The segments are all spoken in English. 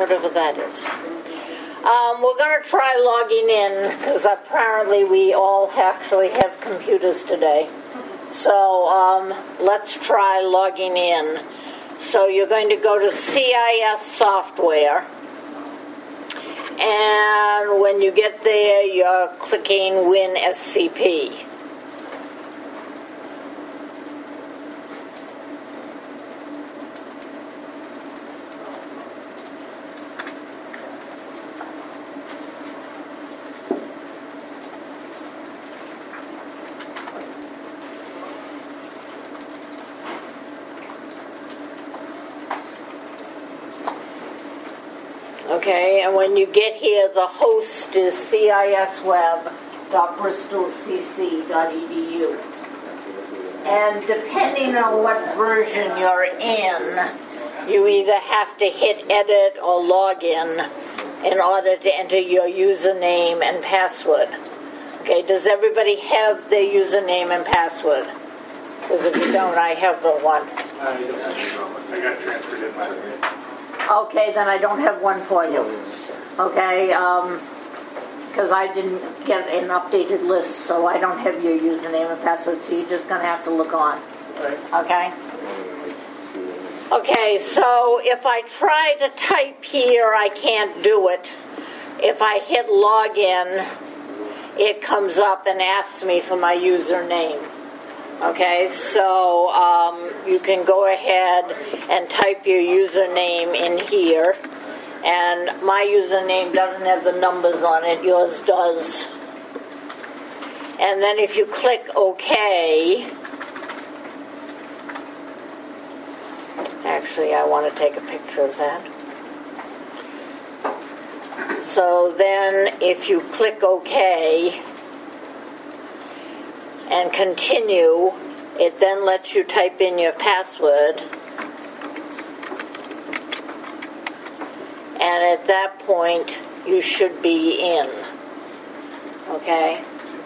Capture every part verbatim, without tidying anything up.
whatever that is. Um, we're going to try logging in because apparently we all actually have computers today. So um, let's try logging in. So you're going to go to C I S software. And when you get there, you're clicking Win S C P. Okay, and when you get here, the host is C I S web dot bristol c c dot e d u. And depending on what version you're in, you either have to hit edit or log in in order to enter your username and password. Okay, does everybody have their username and password? Because if you don't, I have the one. I got transferred in last night. Okay, then I don't have one for you. Okay, um, because I didn't get an updated list, so I don't have your username and password, so you're just going to have to look on. Okay? Okay, so if I try to type here, I can't do it. If I hit login, it comes up and asks me for my username. Okay, so um, you can go ahead and type your username in here. And my username doesn't have the numbers on it, yours does. And then if you click OK, actually I want to take a picture of that. So then if you click OK, and continue, it then lets you type in your password. And at that point, you should be in. Okay?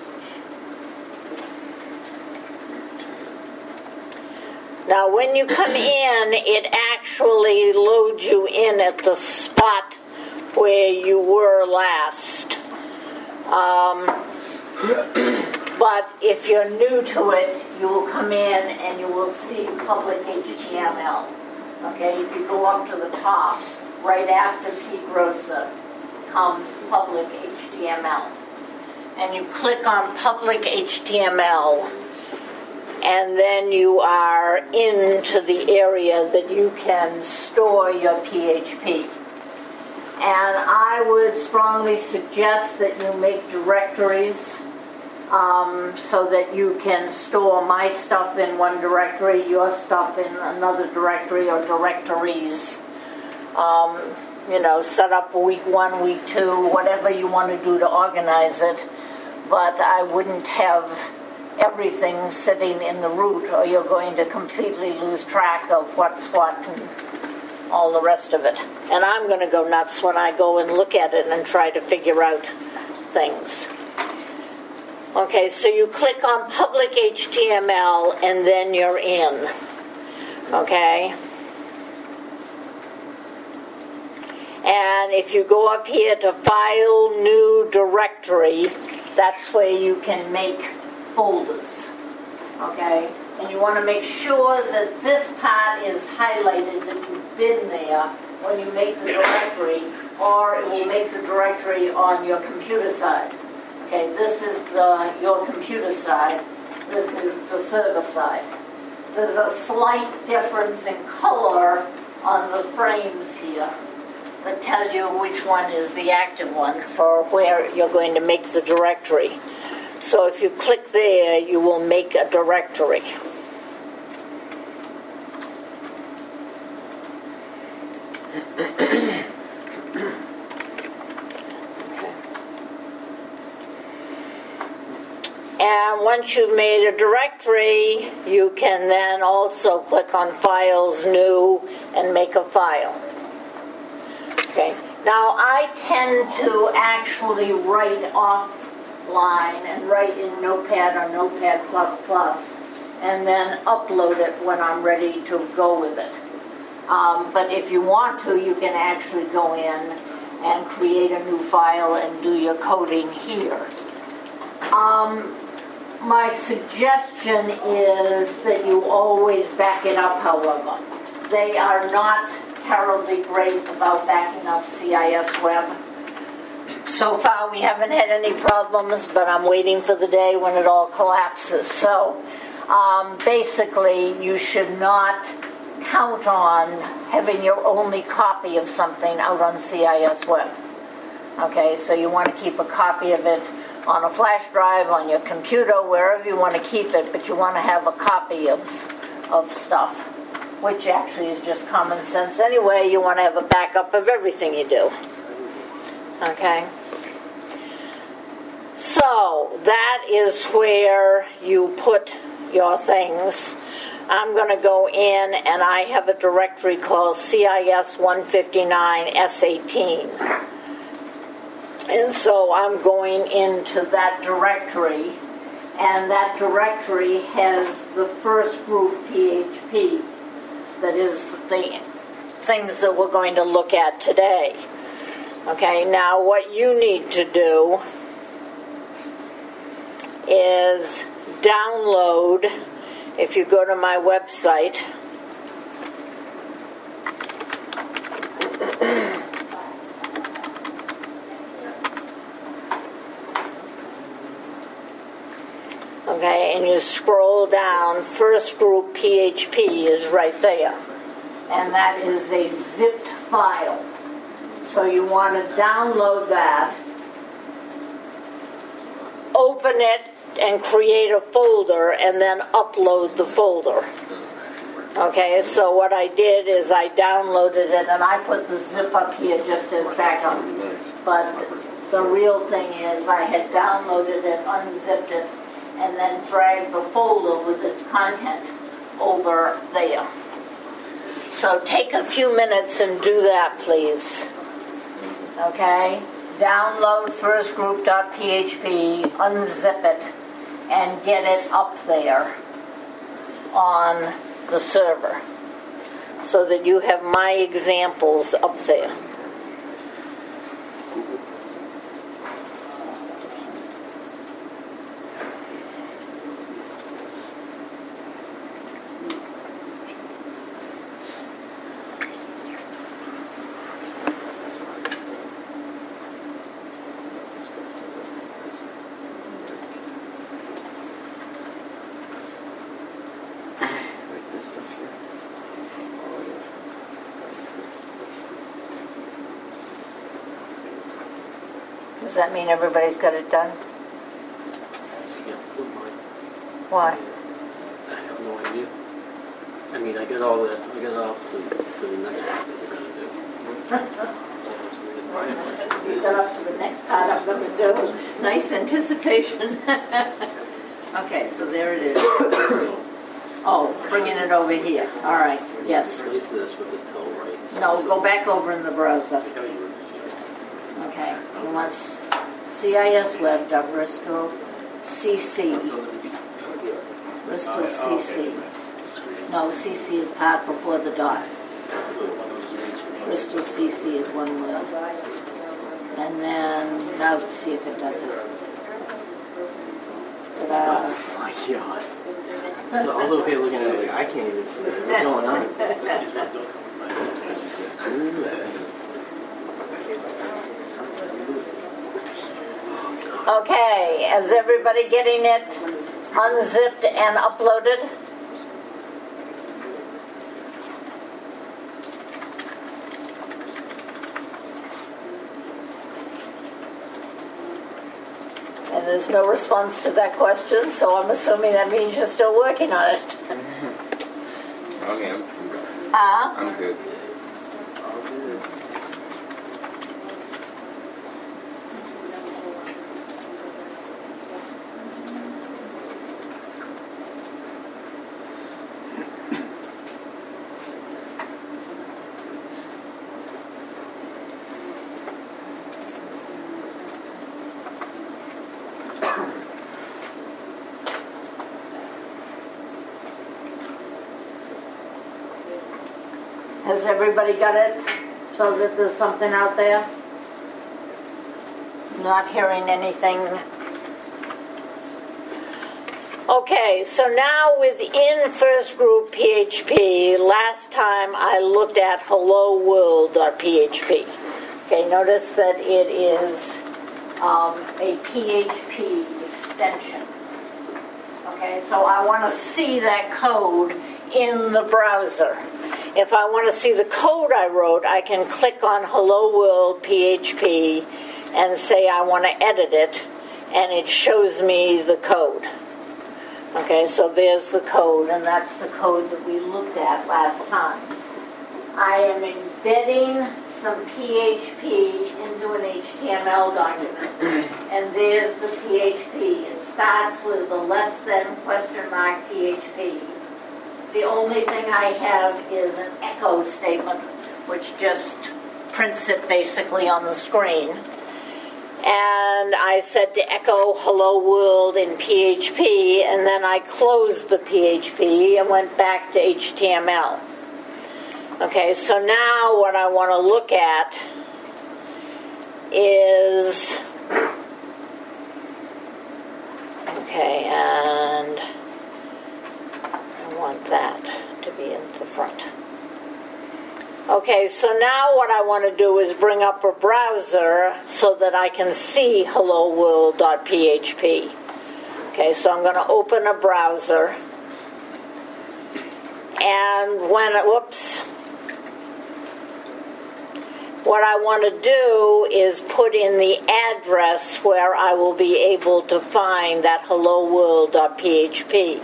Now, when you come in, it actually loads you in at the spot where you were last. Um... But if you're new to it, you will come in and you will see public H T M L. Okay, if you go up to the top, right after P. Grossa comes public H T M L. And you click on public H T M L, and then you are into the area that you can store your P H P. And I would strongly suggest that you make directories Um, so that you can store my stuff in one directory, your stuff in another directory or directories. Um, you know, set up week one, week two, whatever you want to do to organize it. But I wouldn't have everything sitting in the root, or you're going to completely lose track of what's what and all the rest of it. And I'm going to go nuts when I go and look at it and try to figure out things. Okay, so you click on public H T M L and then you're in. Okay? And if you go up here to File, New Directory, that's where you can make folders. Okay? And you want to make sure that this part is highlighted, that you've been there when you make the directory, or it will make the directory on your computer side. Okay, this is the, your computer side. This is the server side. There's a slight difference in color on the frames here that tell you which one is the active one for where you're going to make the directory. So if you click there, you will make a directory. And once you've made a directory, you can then also click on Files, New, and make a file. Okay. Now, I tend to actually write offline and write in Notepad or Notepad plus plus, and then upload it when I'm ready to go with it. Um, but if you want to, you can actually go in and create a new file and do your coding here. Um, my suggestion is that you always back it up, however. They are not terribly great about backing up C I S Web. So far we haven't had any problems, but I'm waiting for the day when it all collapses. So um, basically you should not count on having your only copy of something out on C I S Web. Okay, so you want to keep a copy of it on a flash drive, on your computer, wherever you want to keep it, but you want to have a copy of, of stuff, which actually is just common sense anyway. You want to have a backup of everything you do. Okay? So, that is where you put your things. I'm going to go in and I have a directory called C I S one fifty-nine S eighteen. And so I'm going into that directory, and that directory has the first group P H P, that is the things that we're going to look at today. Okay, now what you need to do is download, if you go to my website, okay, and you scroll down, first group P H P is right there. And that is a zipped file. So you want to download that, open it, and create a folder, and then upload the folder. Okay, so what I did is I downloaded it, and I put the zip up here just as backup. But the real thing is I had downloaded it, unzipped it, and then dragged the folder with its content over there. So take a few minutes and do that, please. Okay? Download firstgroup.php, unzip it, and get it up there on the server so that you have my examples up there. Does that mean everybody's got it done? Why? I have no idea. I mean, I got all that, I got off to, to the next part that we're going to do. You got up to the next part I'm going to do. Nice anticipation. Okay, so there it is. Oh, bringing it over here. All right, yes. Replace this with the toe, right? No, go back over in the browser. Okay, you want C I S Web dot Bristol C C. Bristol C C. No, C C is part before the dot. Bristol C C is one word. And then, now let's see if it does it. Ta-da. Oh my god. So I was over here looking at it like, I can't even see what's going on. Okay, is everybody getting it unzipped and uploaded? And there's no response to that question, so I'm assuming that means you're still working on it. Okay, I'm, Huh? I'm good. Has everybody got it? So that there's something out there? Not hearing anything. Okay, so now within first group P H P, last time I looked at hello world.php. Okay, notice that it is um, a P H P extension. Okay, so I want to see that code in the browser. If I want to see the code I wrote, I can click on hello world P H P and say I want to edit it, and it shows me the code. Okay, so there's the code, and that's the code that we looked at last time. I am embedding some P H P into an H T M L document, and there's the P H P. It starts with the less than question mark P H P. The only thing I have is an echo statement, which just prints it basically on the screen. And I said to echo hello world in P H P, and then I closed the P H P and went back to H T M L. Okay, so now what I want to look at is, okay, and I want that to be in the front. Okay, so now what I want to do is bring up a browser so that I can see hello world.php. Okay, so I'm going to open a browser. And when, whoops, what I want to do is put in the address where I will be able to find that hello world.php.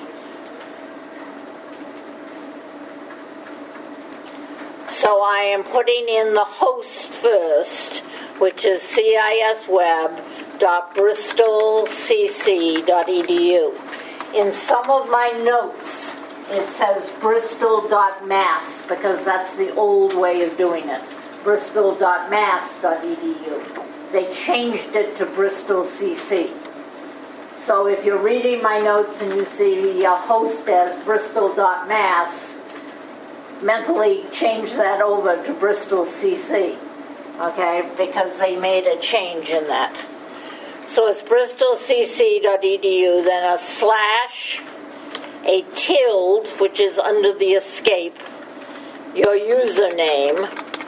So I am putting in the host first, which is cisweb dot bristol c c dot e d u. In some of my notes, it says bristol dot mass, because that's the old way of doing it, bristol dot mass dot e d u. They changed it to Bristol C C. So if you're reading my notes and you see a host as bristol dot mass, mentally change that over to Bristol C C, okay, because they made a change in that. So it's bristol c c dot e d u, then a slash, a tilde, which is under the escape, your username,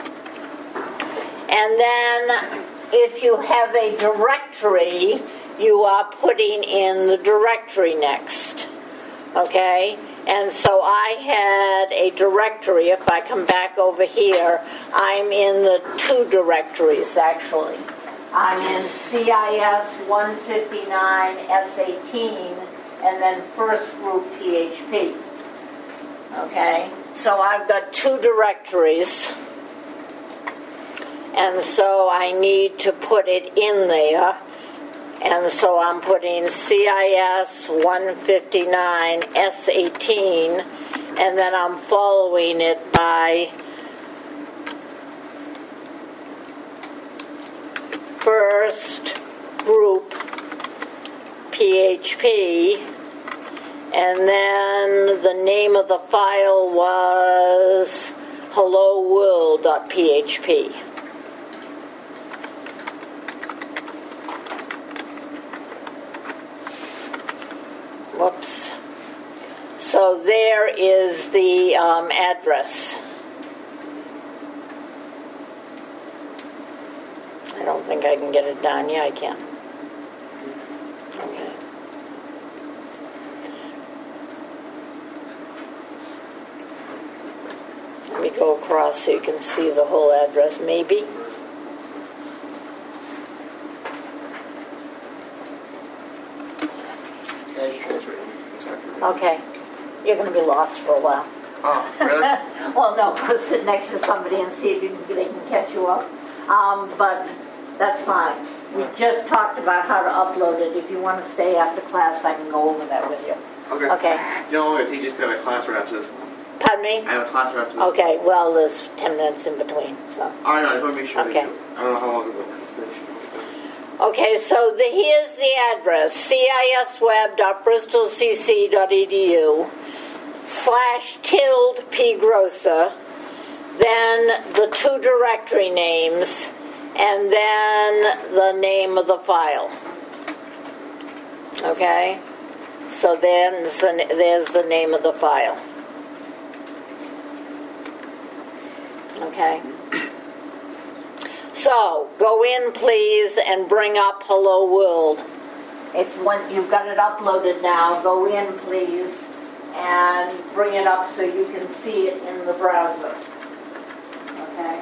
and then if you have a directory, you are putting in the directory next, okay? And so I had a directory. If I come back over here, I'm in the two directories, actually. I'm in C I S one fifty-nine S eighteen, and then first group P H P. Okay? So I've got two directories. And so I need to put it in there. And so I'm putting C I S one fifty-nine S eighteen, and then I'm following it by first group P H P, and then the name of the file was hello world.php. Whoops. So there is the um, address. I don't think I can get it down. Yeah, I can. Okay. Let me go across so you can see the whole address, maybe. Okay. You're going to be lost for a while. Oh, really? Well, no, go sit next to somebody and see if you can, they can catch you up. Um, but that's fine. We just talked about how to upload it. If you want to stay after class, I can go over that with you. Okay. Okay. You know, I'm going to teach you a class right after this one. Pardon me? I have a class right after this Okay, well, there's ten minutes in between, so. one. All right, no, I just want to make sure. Okay. That you, I don't know how long it will. Okay, so the, here's the address, cisweb dot bristol c c dot e d u slash tilde p grossa then the two directory names, and then the name of the file. Okay? So then there's the, there's the name of the file. Okay? So, go in, please, and bring up Hello World. If when you've got it uploaded now, go in, please, and bring it up so you can see it in the browser. Okay?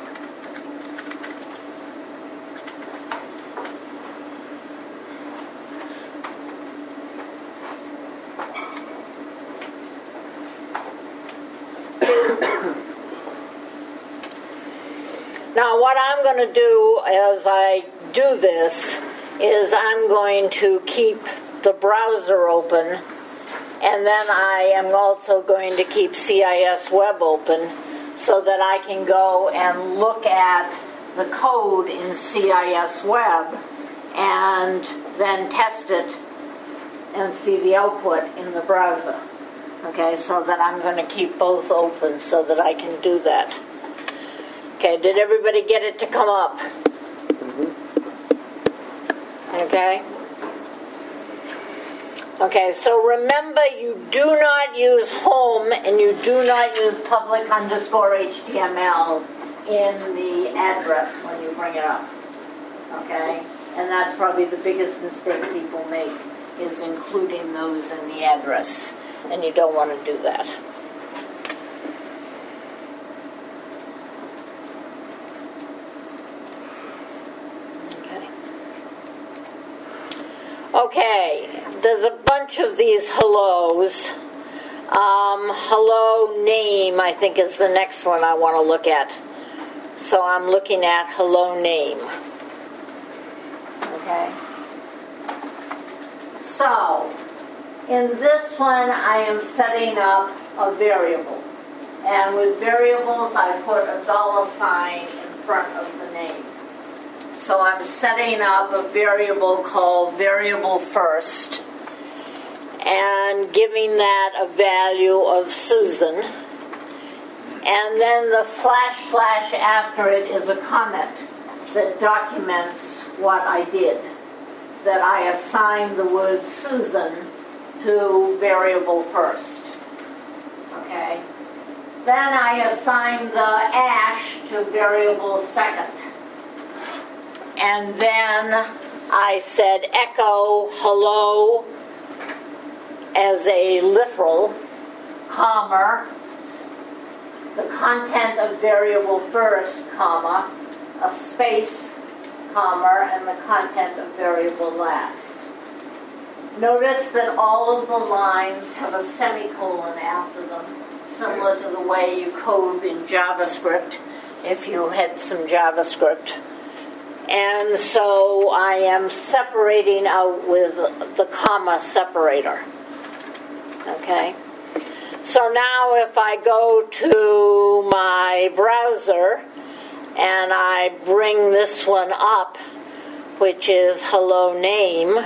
Now, what I'm going to do as I do this is I'm going to keep the browser open, and then I am also going to keep C I S Web open so that I can go and look at the code in C I S Web and then test it and see the output in the browser. Okay, so that I'm going to keep both open so that I can do that. Okay, did everybody get it to come up? Mm-hmm. Okay? Okay, so remember, you do not use home and you do not use public underscore H T M L in the address when you bring it up. Okay? And that's probably the biggest mistake people make, is including those in the address. And you don't want to do that. Okay, there's a bunch of these hellos. Um, hello name, I think, is the next one I want to look at. So I'm looking at hello name. Okay. So, in this one, I am setting up a variable. And with variables, I put a dollar sign in front of the name. So I'm setting up a variable called variable first and giving that a value of Susan. And then the slash slash after it is a comment that documents what I did. That I assigned the word Susan to variable first. Okay? Then I assign the ash to variable second. And then I said echo hello as a literal, comma, the content of variable first, comma, a space, comma, and the content of variable last. Notice that all of the lines have a semicolon after them, similar to the way you code in JavaScript if you had some JavaScript. And so I am separating out with the comma separator. Okay? So now if I go to my browser and I bring this one up, which is hello name,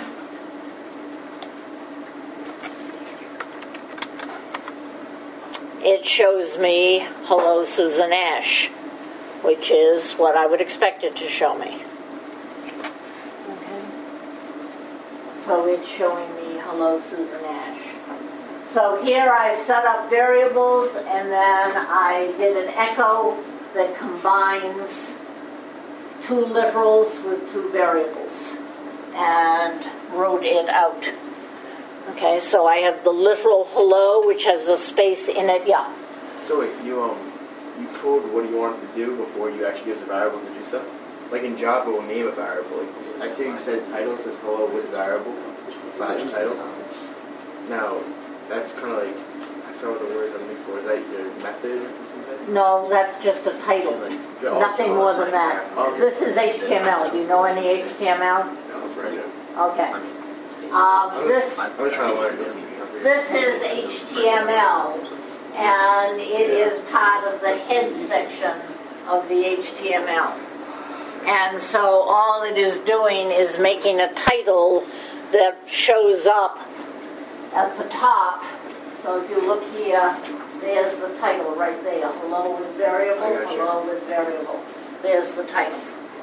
it shows me hello Susan Ash, which is what I would expect it to show me. Okay. So it's showing me hello Susan Ash. So here I set up variables and then I did an echo that combines two literals with two variables and wrote it out. Okay, so I have the literal hello, which has a space in it. Yeah. So wait, you um, you code what you want it to do before you actually give the variable to do stuff? Like in Java, we'll name a variable. Like, I see you said title says hello with variable slash title. Now, that's kind of like, I forgot what the word I'm looking for. Is that your method or something? No, that's just a title. Like, Nothing more than that. Okay. This is H T M L. Do you know any H T M L? Okay. Um, this I'm just trying to learn this. this is H T M L, and it is part of the head section of the H T M L. And so all it is doing is making a title that shows up at the top. So if you look here, There's the title right there. Hello with variable, I got you. hello with variable. There's the title.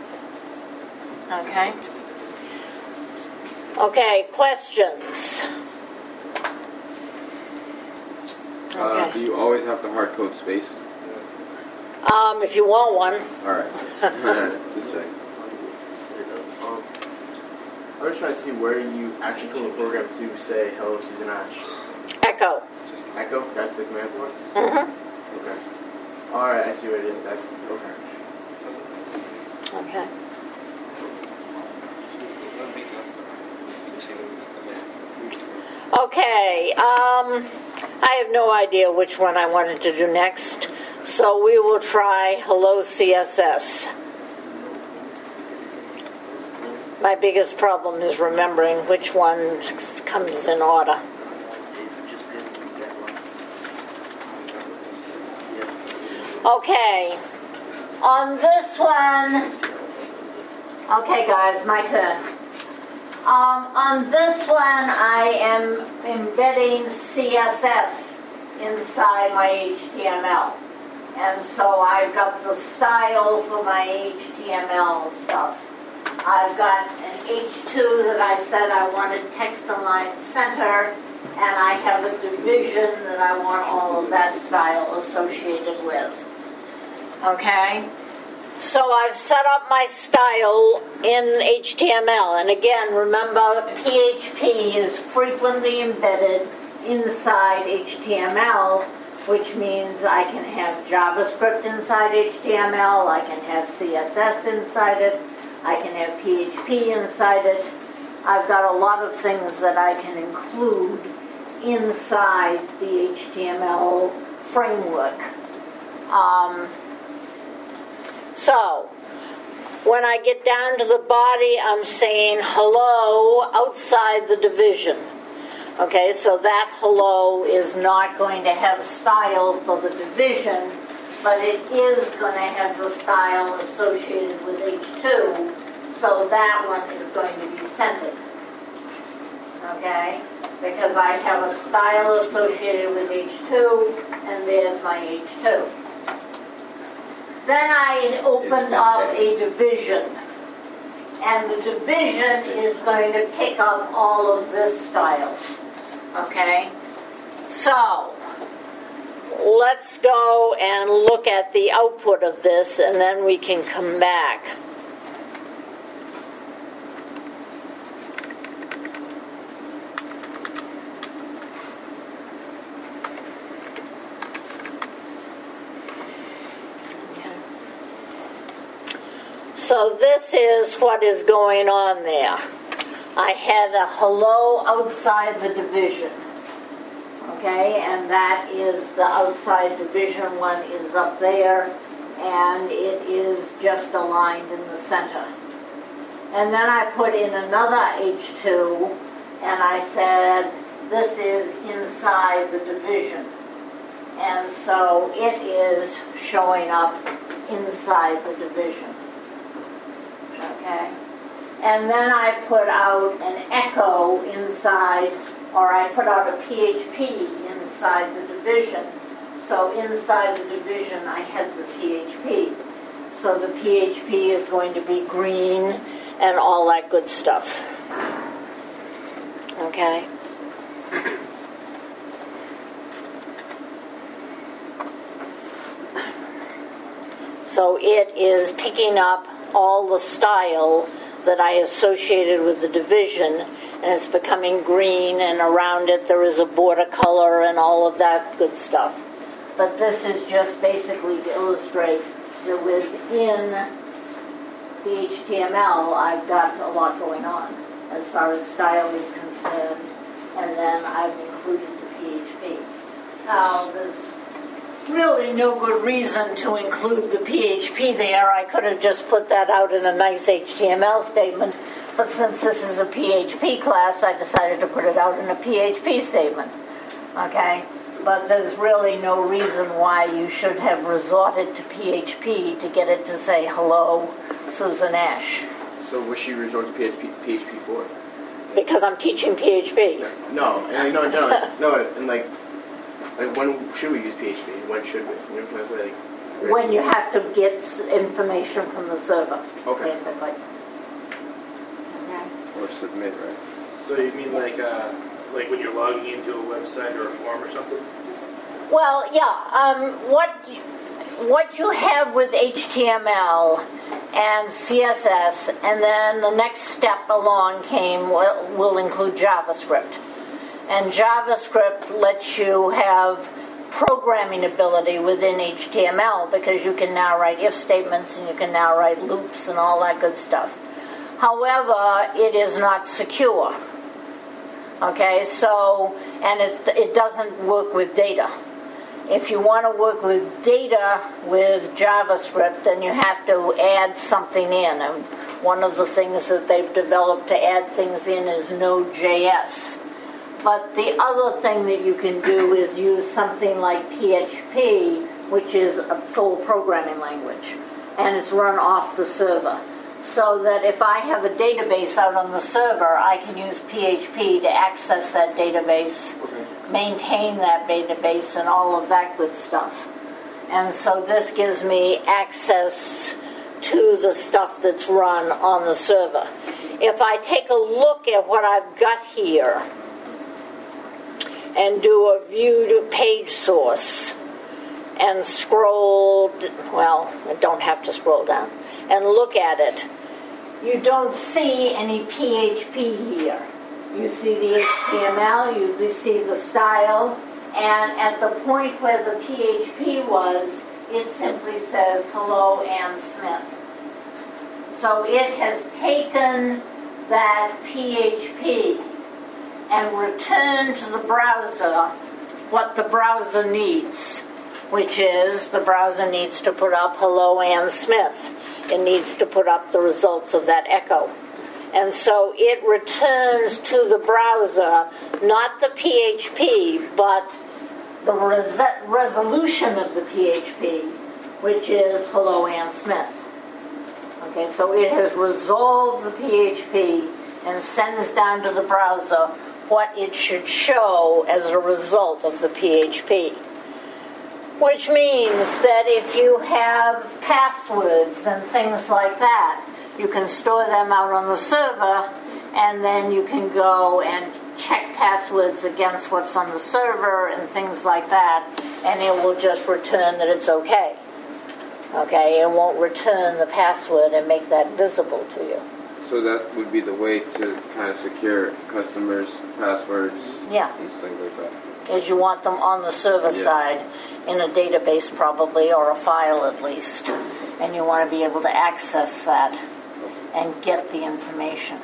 Okay? Okay, questions? Uh, Okay. do you always have to hard code space? Um, if you want one. Alright. Just check. Um, I was trying to see where you actually code the program to say hello Susan Ash. Echo. Just echo? That's the command for it? Mm-hmm. Okay. Alright, I see what it is. That's okay. Okay. Okay, um, I have no idea which one I wanted to do next, so we will try Hello C S S. My biggest problem is remembering which one comes in order. Okay, on this one, okay guys, my turn. Um, on this one, I am embedding C S S inside my H T M L. And so I've got the style for my H T M L stuff. I've got an H two that I said I wanted text align center, and I have a division that I want all of that style associated with. Okay? So I've set up my style in H T M L, and again, remember, P H P is frequently embedded inside H T M L, which means I can have JavaScript inside H T M L, I can have C S S inside it, I can have P H P inside it. I've got a lot of things that I can include inside the H T M L framework. Um, So, when I get down to the body, I'm saying hello outside the division. Okay, so that hello is not going to have style for the division, but it is going to have the style associated with H two, so that one is going to be centered. Okay, because I have a style associated with H two, and there's my H two. Then I opened up a division, and the division is going to pick up all of this style, okay? So, let's go and look at the output of this, and then we can come back. So this is what is going on there. I had a hello outside the division. Okay, and that is the outside division one is up there, and it is just aligned in the center. And then I put in another H two, and I said, this is inside the division. And so it is showing up inside the division. Okay, and then I put out an echo inside, or I put out a P H P inside the division. So inside the division, I had the P H P. So the P H P is going to be green and all that good stuff. Okay. So it is picking up all the style that I associated with the division, and it's becoming green, and around it there is a border color and all of that good stuff. But this is just basically to illustrate that within the H T M L I've got a lot going on as far as style is concerned, and then I've included the P H P. Now there's really no good reason to include the P H P there. I could have just put that out in a nice H T M L statement, but since this is a P H P class, I decided to put it out in a P H P statement. Okay? But there's really no reason why you should have resorted to P H P to get it to say, hello, Susan Ash. So what she resort to P H P, P H P for? Because I'm teaching P H P. No, and like, no, no, no, and like, Like when should we use P H P? When should we? When can I say like? When you have to get s- information from the server, Okay. basically. Okay. Or submit, right? So you mean like, uh, like when you're logging into a website or a form or something? Well, yeah. Um, what you, what you have with H T M L and C S S, and then the next step along came will, will include JavaScript, and JavaScript lets you have programming ability within H T M L because you can now write if statements and you can now write loops and all that good stuff. However, it is not secure. Okay, so, and it, it doesn't work with data. If you want to work with data with JavaScript, then you have to add something in. And one of the things that they've developed to add things in is Node.js. But the other thing that you can do is use something like P H P, which is a full programming language, and it's run off the server. So that if I have a database out on the server, I can use P H P to access that database, maintain that database, and all of that good stuff. And so this gives me access to the stuff that's run on the server. If I take a look at what I've got here, and do a view to page source and scroll, well, I don't have to scroll down, and look at it, you don't see any P H P here. You see the H T M L, you see the style, and at the point where the P H P was, it simply says, hello, Ann Smith. So it has taken that P H P and return to the browser what the browser needs, which is the browser needs to put up hello Ann Smith. It needs to put up the results of that echo. And so it returns to the browser not the P H P, but the res- resolution of the P H P, which is hello Ann Smith. Okay, so it has resolved the P H P and sends down to the browser what it should show as a result of the P H P. Which means that if you have passwords and things like that, you can store them out on the server, and then you can go and check passwords against what's on the server and things like that, and it will just return that it's okay. Okay, it won't return the password and make that visible to you. So that would be the way to kind of secure customers' passwords Yeah. and things like that. Is you want them on the server Yeah. side in a database probably, or a file at least, and you want to be able to access that and get the information.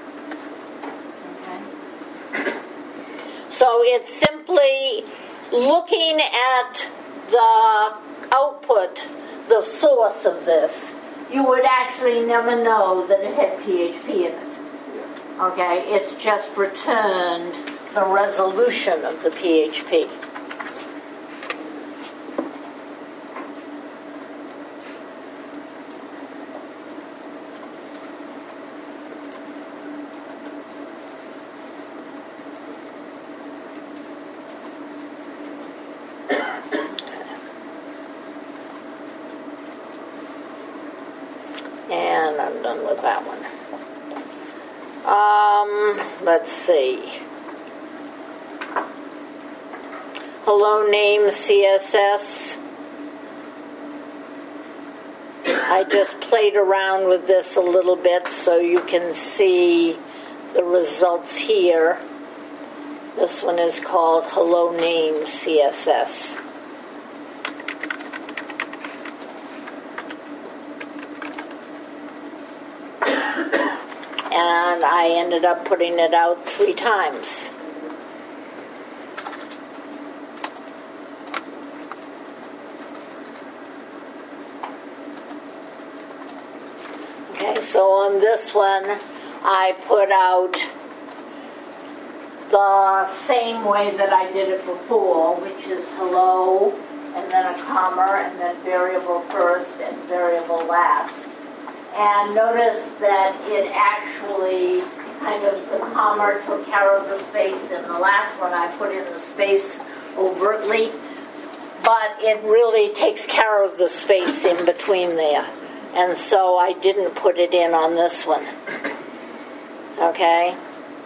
Okay. So it's simply looking at the output, the source of this. You would actually never know that it had P H P in it. Okay, it's just returned the resolution of the P H P. And I'm done with that one. Um, let's see. Hello name C S S. I just played around with this a little bit so you can see the results here. This one is called Hello Name C S S. And I ended up putting it out three times. Okay, so on this one, I put out the same way that I did it before, which is hello, and then a comma, and then variable first and variable last. And notice that it actually kind of, the comma took care of the space. In the last one, I put in the space overtly, but it really takes care of the space in between there. And so I didn't put it in on this one. Okay?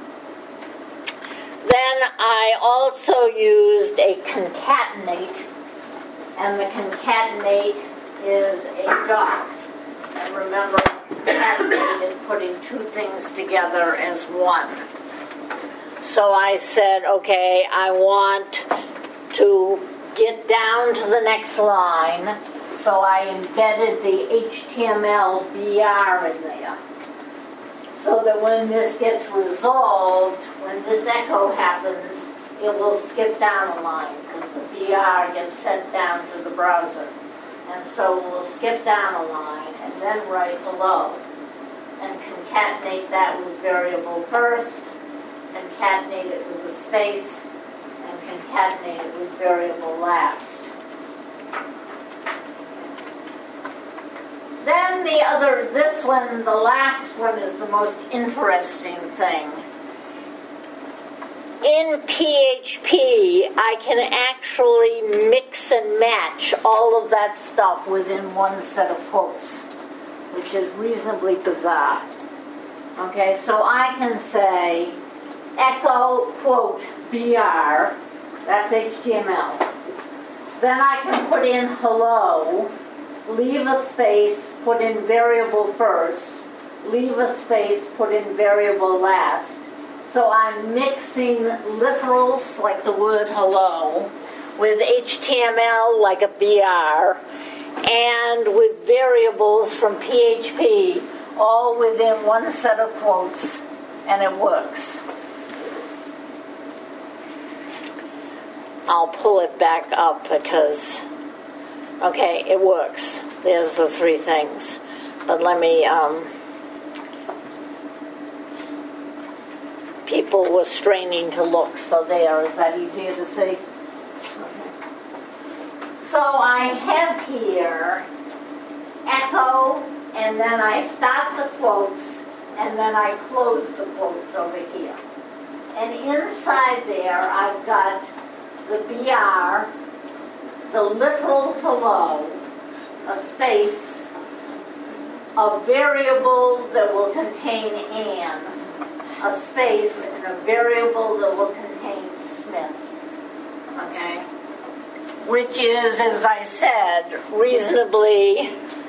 Then I also used a concatenate, and the concatenate is a dot. And remember, concatenate is putting two things together as one. So I said, okay, I want to get down to the next line, so I embedded the H T M L B R in there. So that when this gets resolved, when this echo happens, it will skip down a line, because the B R gets sent down to the browser. And so we'll skip down a line and then write hello. And concatenate that with variable first, concatenate it with a space, and concatenate it with variable last. Then the other, this one, the last one, is the most interesting thing. In P H P, I can actually mix and match all of that stuff within one set of quotes, which is reasonably bizarre. Okay, so I can say echo quote B R, that's H T M L. Then I can put in hello, leave a space, put in variable first, leave a space, put in variable last. So I'm mixing literals like the word hello with H T M L like a B R and with variables from P H P all within one set of quotes, and it works. I'll pull it back up because, okay, it works. There's the three things. But let me, um, people were straining to look, so there. Is that easier to see? Okay. So I have here echo, and then I start the quotes, and then I close the quotes over here. And inside there, I've got the B R, the literal hello, a space, a variable that will contain Ann, a space, and a variable that will contain Smith. Okay? Which is, as I said, reasonably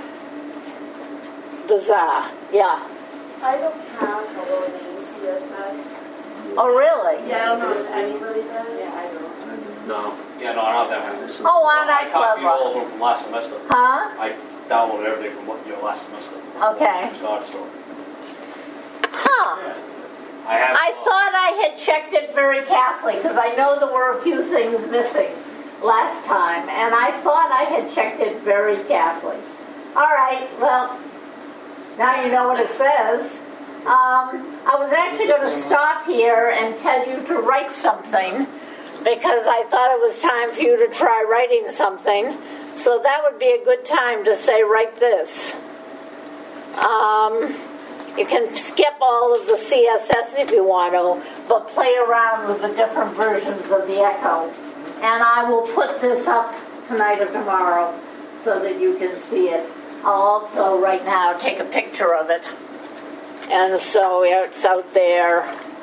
bizarre. Yeah. I don't have hello in C S S. Oh, really? Yeah, I don't know if anybody does. Yeah, I don't. No. Yeah, no, I don't have that. Oh, aren't I I copied all clever? of them from last semester. Huh? I downloaded everything from what, your last semester. Okay. From start to start. Huh. I have. I uh, thought I had checked it very carefully because I know there were a few things missing last time, and I thought I had checked it very carefully. All right, well, now you know what it says. Um, I was actually going to stop here and tell you to write something because I thought it was time for you to try writing something. So that would be a good time to say, write this. Um, you can skip all of the C S S if you want to, but play around with the different versions of the echo. And I will put this up tonight or tomorrow so that you can see it. I'll also, right now, take a picture of it. And so it's out there.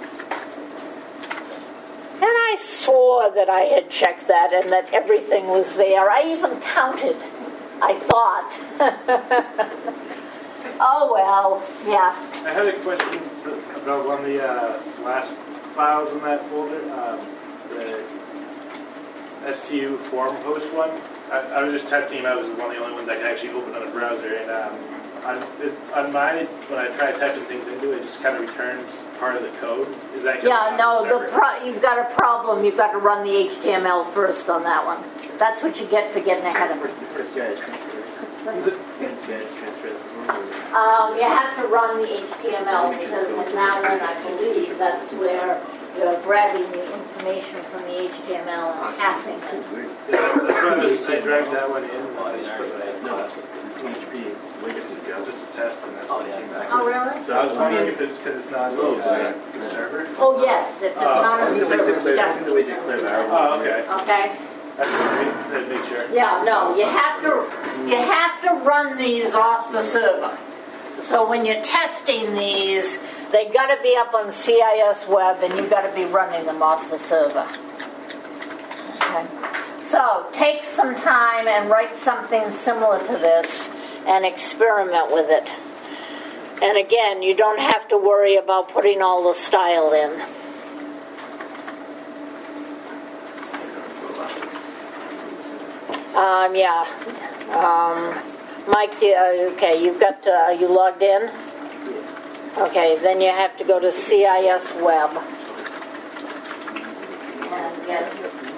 And I swore that I had checked that and that everything was there. I even counted, I thought. Oh, well, yeah. I had a question for, about one of the uh, last files in that folder, um, the S T U forum post one. I, I was just testing it out. It was one of the only ones I could actually open on a browser. And um, on, it, on mine, when I try typing things into it, it just kind of returns part of the code. Is that Yeah, no, the separate? pro- you've got a problem. You've got to run the H T M L first on that one. That's what you get for getting ahead of it. Um, you have to run the H T M L because in that one, I believe, that's where you're grabbing the information from the H T M L and passing it. Yeah, that's why I, was, I dragged that one in. I just put it in class. P H P, way different, just a test, and that's what Oh, really? So I was wondering if it's because it's not on Oh, the uh, server? Oh, yes, if it's not on the server, it's definitely. Oh, okay. Okay? That's what I make sure. Yeah, no, you have to, you have to run these off the server. So when you're testing these, they gotta be up on C I S web and you gotta be running them off the server. Okay? So take some time and write something similar to this and experiment with it. And again, you don't have to worry about putting all the style in. Um, yeah. Um, Mike, uh, okay, you've got, uh, are you logged in? Okay, then you have to go to C I S web. And get,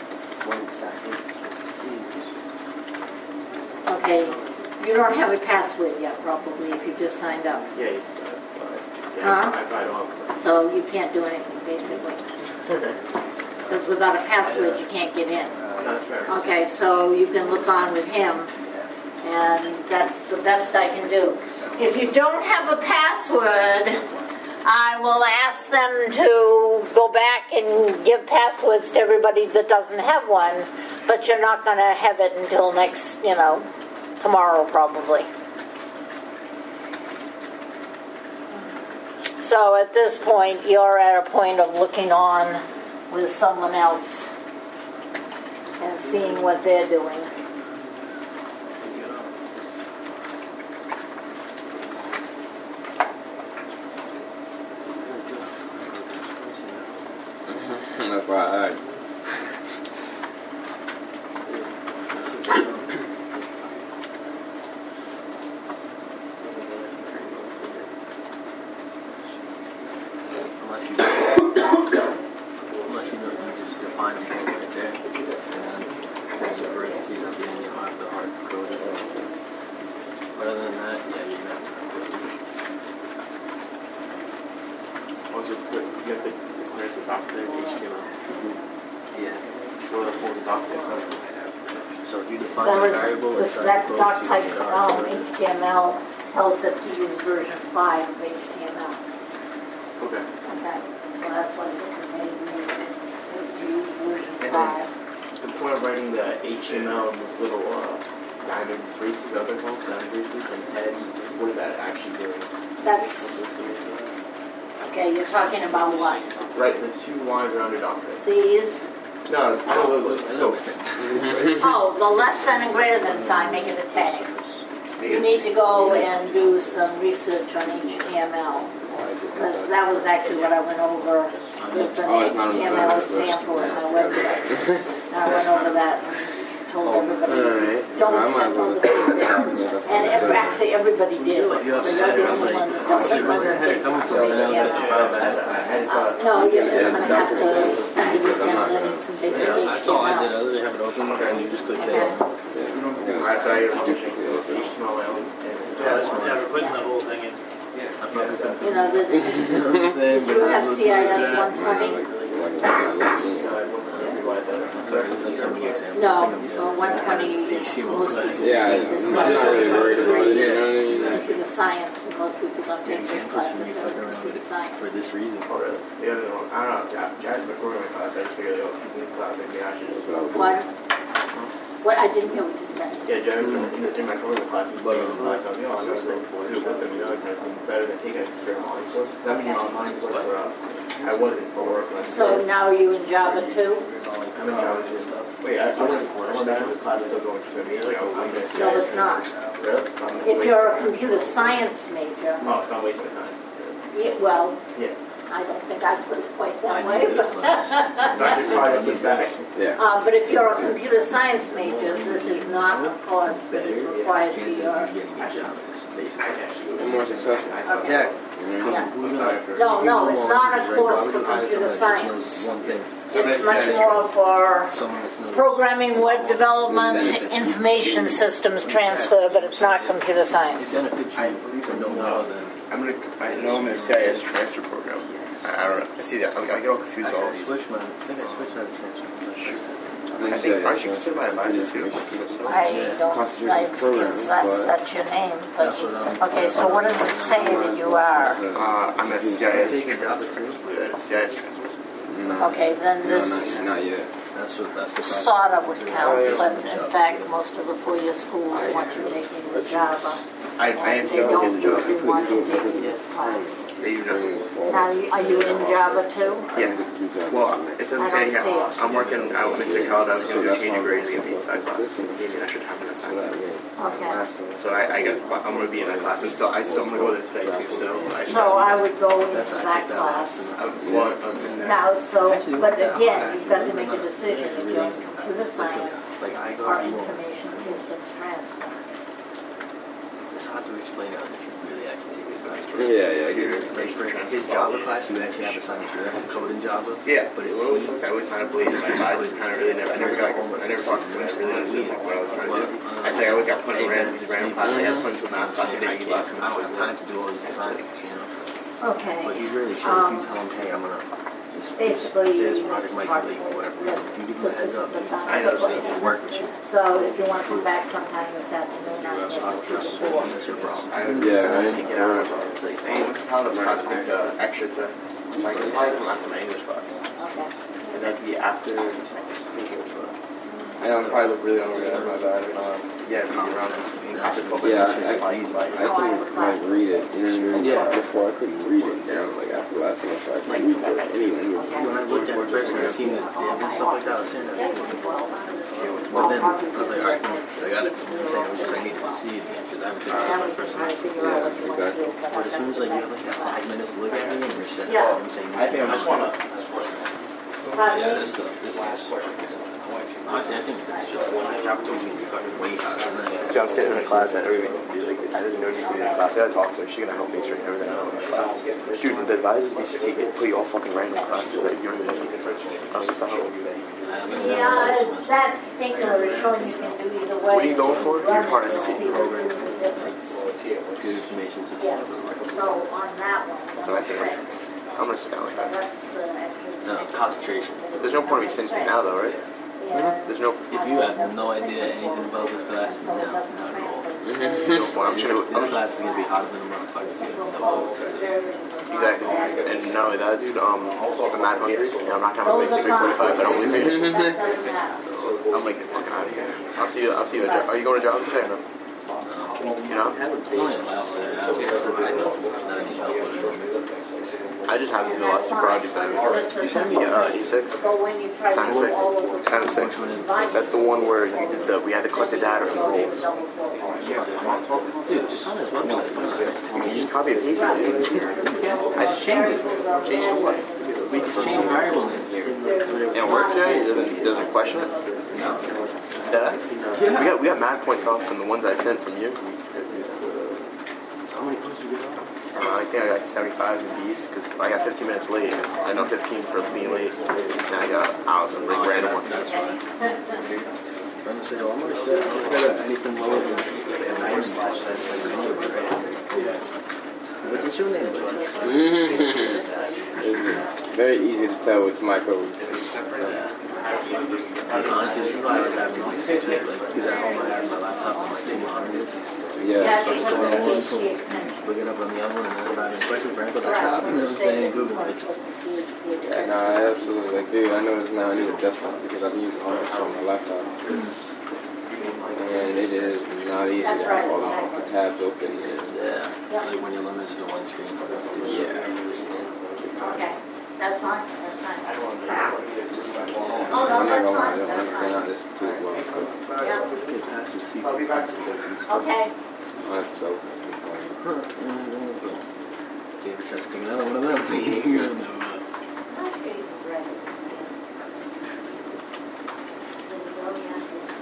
okay, you don't have a password yet, probably, if you just signed up. Yeah, you said, but yeah, Huh? I probably don't. So you can't do anything, basically. Because without a password, you can't get in. That's fair. Okay, so you can look on with him, and that's the best I can do. If you don't have a password, I will ask them to go back and give passwords to everybody that doesn't have one, but you're not going to have it until next, you know, tomorrow probably. So at this point, you're at a point of looking on with someone else and seeing what they're doing. That's why I asked. Unless you, unless you know, you just define them right there. And so parentheses at the end, you don't have the hard code at all. But other than that, yeah, you have to. Also, you have to declare the document H T M L. Yeah. So what else will the document? So if you define That a was, variable, this, it's like that code, doc so you type get um, hard code. H T M L tells it to use version five of H T M L. Okay. Okay, so that's what it's made, is to use version five. The point of writing the H T M L in this little uh, diamond braces, other called diamond braces and heads, what is that actually doing? That's, okay, you're talking about what? Right, the two lines around your document. These? No, I know those are scopes. Oh, the less than and greater than sign, make it a tag. You need to go and do some research on H T M L. Because that was actually what I went over with an Oh, H it's not on T the M L server, example in my yeah. website. And I went over that and told everybody, Alright, so I don't might handle as the well basics. And if actually everybody did, so you're the only one that doesn't run the basics. Uh, No, you're just gonna have to send it with them and some basic H T M L. That's all I did, other than have it open and you just click save. Alright, so I H T M L and Yeah, that's, yeah, we're putting the whole thing in. You know, there's, you have C I S one twenty? No, well, one twenty, most people Yeah, take this I'm class. not really worried about it, you know what I mean? Computer science, and most people don't take this class, it's computer science. For this reason. Oh, really? The other one, I don't know, Jack, Jack's been programming class, I just figured, oh, he's in this class, maybe I should just. What? What, I didn't hear what you said. Yeah, Jack, in, in, in my programming class, he's taking this class, I was, you know, I'm gonna go do it with him, you know, it kind of seems better than taking a straight online course. That means an online course for, uh, I wasn't for work. when I So started. now you in Java too? I'm in Java too. Wait, I, I went, I went back to this class, still going to me, like, I'm gonna. No, it's not. Really? I'm gonna If wait. you're a computer science major, Oh, so I'm wasting my time. yeah, well, Yeah. I don't think I'd put it quite that I way, knew this but. It's not just hard to keep back. Yeah. Uh, but if you're a computer science major, this is not a course that is required for your, I'm more successful. Jack. yeah. Mm-hmm. No, no, it's not a course for computer science. One thing. It's much more for Someone that's knows. programming, web development, information systems transfer, but it's not computer It science. benefits you to know more than. I'm gonna, I know I'm in a C I S transfer program. I, I don't know, I see that, I, I get all confused I with all I these. switched my, I think I switched that transfer. I think I should consider my advisor too. I don't, I, if that's, that's your name, but, That's what I'm. okay, so what does it say that you are? Uh, I'm at C I S. C I S transfers. No. Okay, then No, this not, not yet. That's what, that's the. sort of would count, but in fact, most of the four-year schools want you taking the Java. I, I am And they taking don't this job. usually want you taking this class. They do not. Now, you- are you in Java too? Yeah. Well, it doesn't say here. I don't see it. I'm working out with Mister Cloud. I was going to change a grade to get the inside class. He gave me an extra time in that side. Okay. So I, I got. I'm going to be in that class. I'm still. I still. I'm going to go there today too. So. I, So I would go into That's, I that took that class. last. I'm, well, I'm in there. Now, so, but again, you've got to make a decision if you're in computer science Like I go or more. information systems transfer. It's hard to explain it unless you really actually take it class. Yeah, yeah, I get it. Like for his Java class, you actually have assignments where they code in Java. Yeah, But but it it's always sucks. I always sign up late. Just my advisors kind of really never. I never got. I never talked to someone that really understood like, what I was trying to do. I think I always got put in random these random classes. I got put into a math class. I didn't get lessons. I don't have time to do all these assignments, you know. Okay. But he's really sure if you tell him, hey, I'm gonna. This, Basically, this, this you project might be late or whatever. yeah, If you give him a this heads is up, the time. I know so it'll work with you. So if you want to come back sometime this afternoon, You I'll have get auto you trust, before. that's your problem. I Yeah, right. I get out of it. It's like, hey, what's the problem? Class is uh, extra to. So I can probably come after my English class. Okay. And that'd be after. I know I'm probably look really unorganized by that. Um, yeah, reading around this thing. After twelve Yeah, hours, I, it's like, like, I can like read it. You know what I mean? Yeah. Before I couldn't read it. You know, like after last semester, I could read it. Any language. When I looked at it first and I seen the div and stuff like that, I was saying that. But then I was like, alright, I got it. I'm saying, I was just like, I need to see it again because I haven't taken it Now my we can first try to semester. figure out what you want to do. But as soon as like you have like that five minutes to look at it, you're shit. Yeah. I'm saying, I think I'm I just just wanna, Pardon yeah, me? this stuff, this last is. question. Honestly, I think it's just like the opportunity to be fucking way higher than that. So I'm sitting in a class that everybody, like, I didn't know you could be in a class. I gotta talk to her. She's gonna help me straighten everything out in the class. Shoot, the advisors used to see it, put you all fucking random classes that you don't even know the difference. I was like, Yeah, that thinker is showing you can do either way. What are you going for? Run You're part of it the and see C program. the difference. Good information system. Yes, so on that one, So I that think makes sense. I'm gonna sit down with But that. that's the actual. No, concentration. There's no point in me sitting here now, though, right? Yeah. There's no. If you have no idea anything about this class, So no, it not doesn't at all. transfer. No point. I'm just gonna. This I'm class is gonna be hotter than a motherfucker. if you don't know what this is. Exactly. And not only that, dude, um, I'm not hungry. And I'm not gonna make three forty-five. I don't leave here. That doesn't matter. I'm like the fucking out of here. I'll see you. I'll see you. At, are you going to job today or no? You know? It's only a while for that. I don't get I know not any help with it. I just have to do the last two projects. I have. You sent me uh, E six. But when you try to Time do six. all of the. Time six. That's the one where you did the. We had to collect the data from the names. Dude, it's on his website. You can just copy and paste it. Dude. I just changed it. Changed it what? We can change variable names. And it works there. It doesn't. It doesn't question it. No. That? We got we got mad points off from the ones I sent from you. How many points you get off? Uh, I think I got seventy-fives and B's because I got fifteen minutes late. I know fifteen for being late. And I got out some big random ones. That's fine. I'm gonna say, oh, I'm gonna say, I'm gonna anything lower than nine slash that's like right? What is your name, buddy? It's very easy to tell which my code. Honestly, this is why I like having my computer, like, because at home I have my laptop on my two monitors. Yeah, Yeah. because of the P H D extension. Look it up on the other one, and then if I have any questions, bring up a laptop, you know what I'm saying? Google it. Yeah, no, I absolutely like, dude. I noticed now I need a desktop because I've used Office on my laptop, and it is not easy to have all the tabs open. And, Yeah, like when you're limited to one screen. yeah. Okay, that's fine, that's fine. Oh, I'm no, not that's gonna lie, I fine, don't that's understand how fine. this too well. Yeah, I'll be back. okay. That's so. Gave a chance to take another one of them. You know, uh, I'm sure you can grab it. Did you go yet?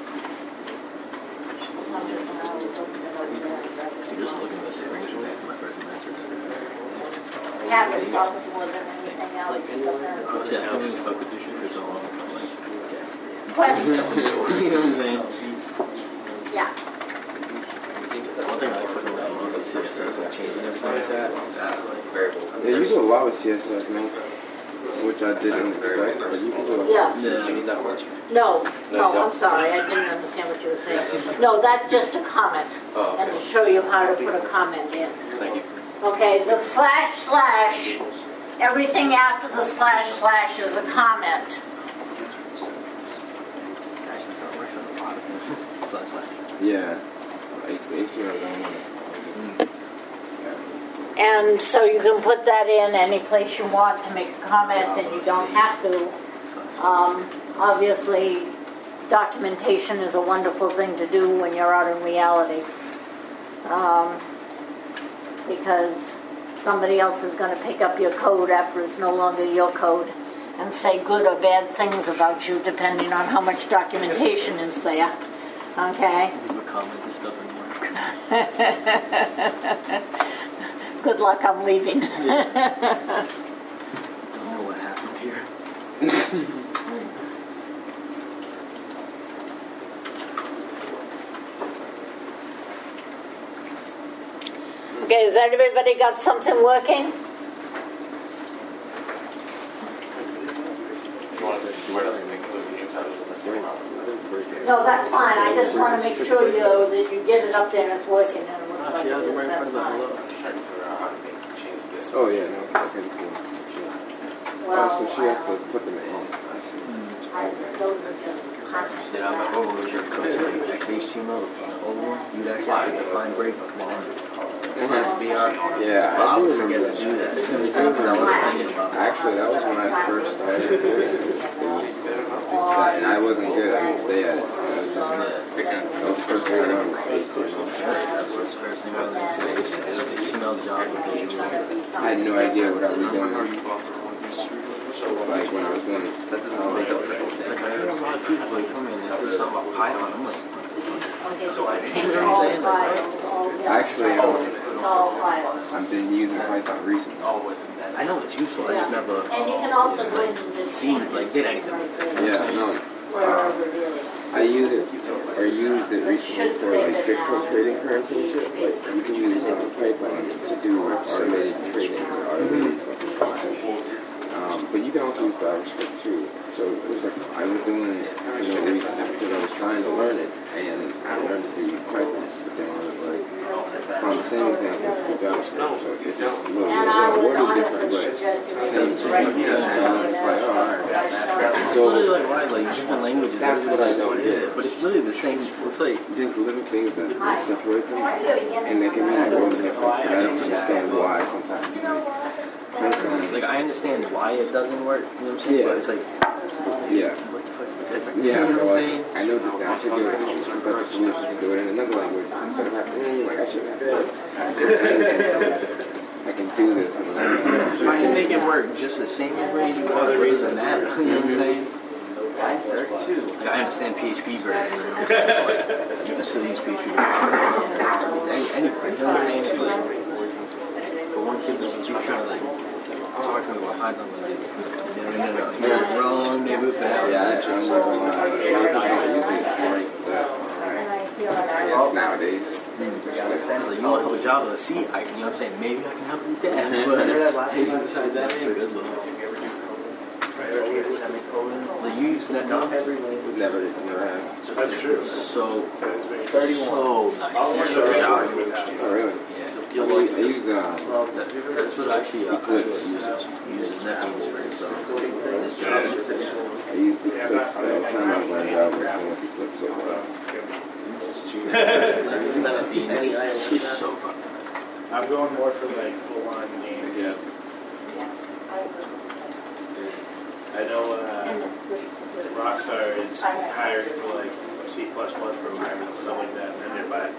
Something when I was looking it over there, I grabbed it. Dude, just looking at this, it brings me back to my first semester. Happens probably more than anything else. but, See, I can't really fuck with this shit for so long. I'm like, okay. uh, Questions? You know what I'm saying? Yeah. One thing I like putting down is C S S and changing and stuff like that. That's like variable. Yeah, you do a lot with C S S, man. Which I didn't expect, but you can do it. Yeah. Yeah, I need that much. No, no, I'm sorry, I didn't understand what you were saying. No, that's just a comment, Oh, and okay. to show you how to put a comment in. Thank you. Okay, the slash slash, everything after the slash slash is a comment. Actually, it's not working on the bottom. Slash, slash. Yeah. H T M L don't want it. Yeah. And so you can put that in any place you want to make a comment, and you don't have to. Um, obviously, documentation is a wonderful thing to do when you're out in reality. Um, because somebody else is going to pick up your code after it's no longer your code and say good or bad things about you depending on how much documentation is there. Okay? Leave a comment, this doesn't work. Good luck, I'm leaving. Don't know what happened here. Okay, has everybody got something working? No, that's fine. I just want to make sure you that you get it up there and it's working and it looks like She it has is. it right in That's front of the fine. hello. Oh yeah, no, I can see. Oh, Well, so she has to put them in. I see. I, those are just comments. Then I'm like, oh, your code X H T M L, the old one, you'd actually have to define break and then snap V R. Yeah, I I do would forget remember to do that. that. Because I wasn't thinking about it. Actually, that was when I first started doing it. And I wasn't good. I didn't stay at it. I was just picking. That was the first thing I learned was H T M L. That's what's the first thing I learned today. H T M L job with the I had no idea what I was doing. Like when I was doing this. That doesn't make up for it. Like, I hear a lot of people like come in and say something about Python. I'm like, So I change what I'm saying, like, Actually, um, all files. I've been using Python recently. I know it's useful. I just never And you can also go in and just seen like did anything. Yeah, no. wherever it is. I use it, or used it recently for like Bitcoin trading currency and shit. Like you can use uh, Python to do automated trading or automated functions. Um, but you can also use JavaScript too. So it was like I was doing it for no reason because I was trying to learn it and I learned to do Python. But then I was like, found the same example for JavaScript. So it's just a little bit And I of would wording different, honestly but suggest same you thing. Yeah, so I was like, oh, alright. It's So literally like right, like different languages. That's what I don't What is get. it? But it's literally the same. It's like there's little things that separate them, and they can mean totally different. But I don't understand why sometimes. Python, like I understand why it doesn't work. You know what I'm saying? Yeah. But it's like, yeah. what the fuck's the difference? Yeah, You know so what I'm like, saying? I know that I should do it, but the solution to do it in another language instead of having, mm, like I should have to I can do this in another language. If I can make it work just the same way you want, it doesn't matter. You know what I'm saying? Like, I understand P H P version. You know what I'm saying? But you can still use P H P version. Any, anything. You know what I'm saying? It's like, but one kid was keep trying to like talking about Python like this. No, no, no, no. You're wrong, they move fast. Yeah, I- I'm not gonna lie. A lot of people use it like that. I guess nowadays. I was like, you want to help a job with a C, I, you know what I'm saying? Maybe I can help you with that. But hey, besides that, ain't good look. Like, you use that now? Never, never have. That's true. So, thirty-one. so nice. Good job. Oh, really? Yeah. I use, I use um, That's what actually uh, Eclipse. uses. Uses NetBeans, so this job. I use the Eclipse all the time. I learned Java and with Eclipse so far. NetBeans, she's so fucking. I'm going more for like full on game. Yeah. I know uh, Rockstar is hiring for like C plus plus programmers and stuff like that, and they're by.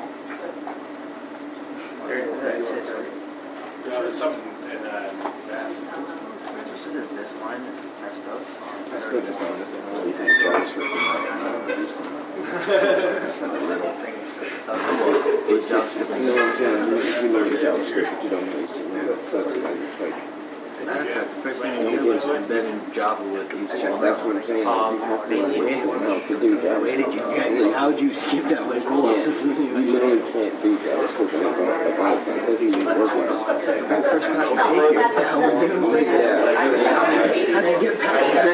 No, it's something in uh, Disaster. This isn't this line is messed up. I still just don't understand how you can JavaScript and not use That's not the little thing you said. It's JavaScript. You know what I'm saying? You, you learn the JavaScript, but you don't know H T M L. That's such a, like, it's like, Matter of fact, the first thing you do is embed in Java with H T M L. that's what I'm saying. Um, You have to learn H T M L to do JavaScript. Where did you get And then you how'd you skip that way? Cool. You literally can't beat that. I was hoping about like honestly, it doesn't even work well. That first time you take it, is that what it was? Yeah. How'd you get past that?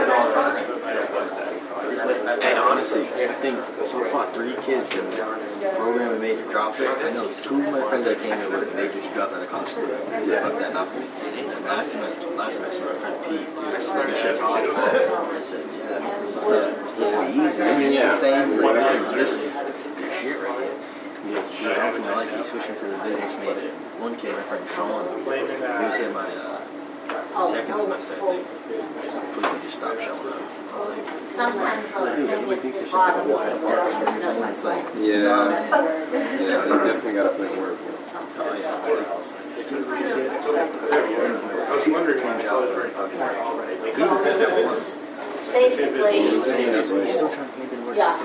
Hey, honestly, I think so far three kids in the program have made a drop it. I know two of my friends that came here with it, they just dropped out of college. They said, fuck that, not for me. Last semester, last semester, my friend Pete, dude, I said, this shit's hard. I said, yeah, it's not supposed to be easy. I mean, yeah. Same, like, this is, this is the shit right here. He was down to my life, he's switching to the business major. One kid, my friend Sean, he was here my uh, second semester, I think. Completely just stopped showing up. I was like, Sometimes dude, everybody thinks it's just like a walk apart. It's like, Yeah. Yeah, they definitely got to put in work. I was wondering when I was basically, he's still trying to hand in work. yeah.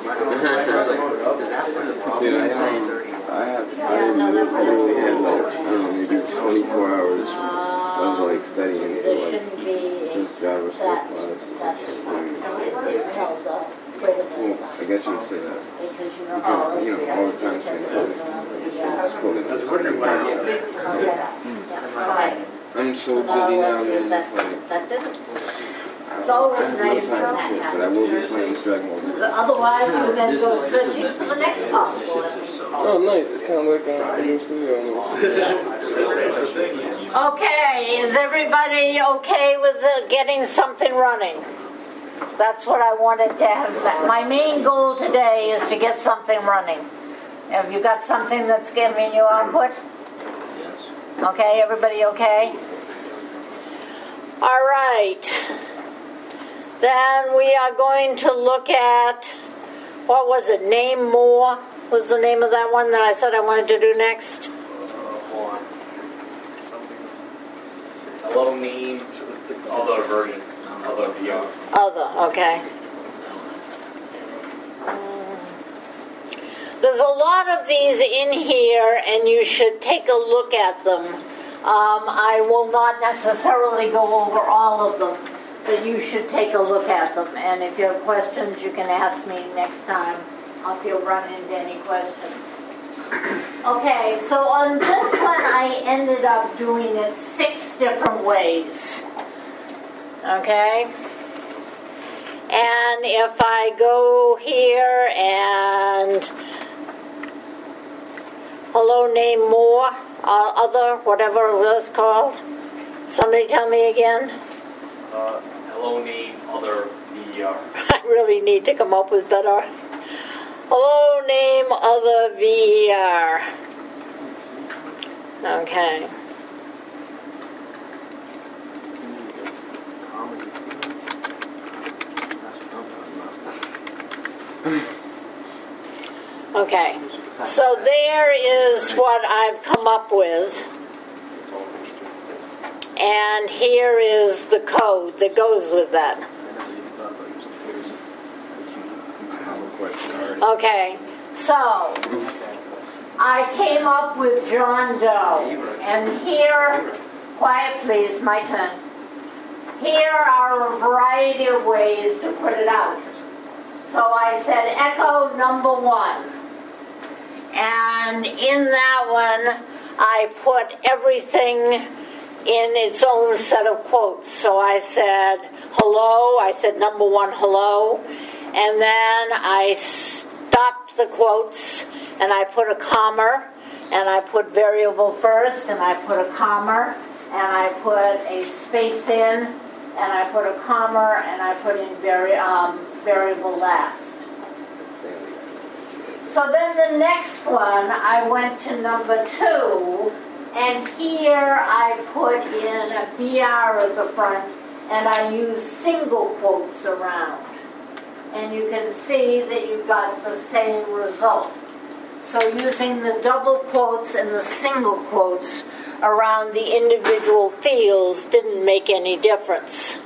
Dude, I, um, I have, I recently had like, I don't know, maybe twenty-four hours of like studying There like shouldn't be just Java that, stuff class. that's, Um, tells a greater well, I guess you could say that. because you know You how know, you know, all the time spent it's with schooling. I was wondering why. Okay, yeah, all right. I'm so So now busy now, let's see man. if that, It's like, that did it. It's always nice no when time that for shit, but I happens. will be playing this Dragon Ball Z. So otherwise, you then This go is- this is searching meant for to the be next bad. possible. This shit's just so- Oh, nice. It's kind of like a new studio almost. Okay, is everybody okay with the, getting something running? That's what I wanted to have. My main goal today is to get something running. Have you got something that's giving you output? Yes. Okay, everybody okay? All right. Then we are going to look at, what was it, Name More? Was the name of that one that I said I wanted to do next? Hello, name, other version, other V R. Other, okay. There's a lot of these in here, and you should take a look at them. Um, I will not necessarily go over all of them, but you should take a look at them. And if you have questions, you can ask me next time if you run into any questions. Okay, so on this one, I ended up doing it six different ways. Okay? And if I go here and hello, name more, uh, other, whatever it was called. Somebody tell me again. Uh, hello, name, other V R. I really need to come up with better. Hello, name, other V R. Okay. Okay. So there is what I've come up with. And here is the code that goes with that. Okay, so I came up with John Doe, and here, quiet please, my turn. Here are a variety of ways to put it out. So I said echo number one, and in that one I put everything in its own set of quotes. So I said hello, I said number one hello, and then I stopped the quotes and I put a comma, and I put variable first, and I put a comma, and I put a space in, and I put a comma, and I put in vari- um, variable last. So then the next one, I went to number two, and here I put in a B R at the front, and I used single quotes around. And you can see that you got the same result. So using the double quotes and the single quotes around the individual fields didn't make any difference.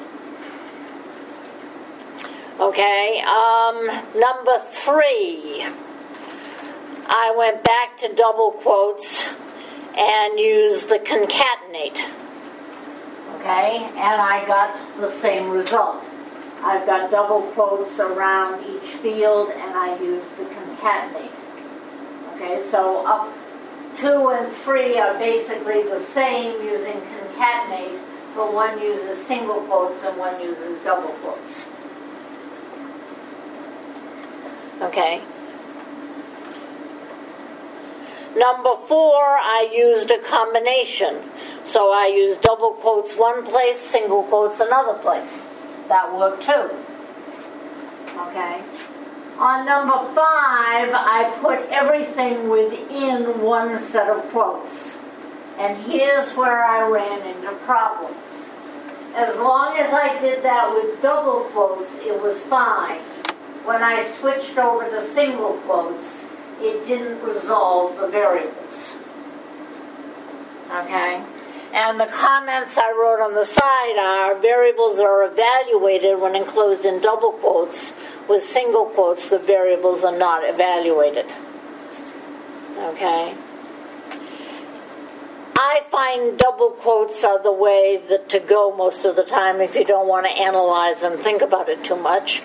Okay, um, number three, I went back to double quotes and used the concatenate. Okay, and I got the same result. I've got double quotes around each field, and I use the concatenate. Okay, so up two and three are basically the same using concatenate, but one uses single quotes and one uses double quotes. Okay. Number four, I used a combination. So I used double quotes one place, single quotes another place. That worked too. Okay. On number five, I put everything within one set of quotes. And here's where I ran into problems. As long as I did that with double quotes, it was fine. When I switched over to single quotes, it didn't resolve the variables. Okay? And the comments I wrote on the side are, variables are evaluated when enclosed in double quotes. With single quotes, the variables are not evaluated. Okay? I find double quotes are the way that to go most of the time if you don't want to analyze and think about it too much.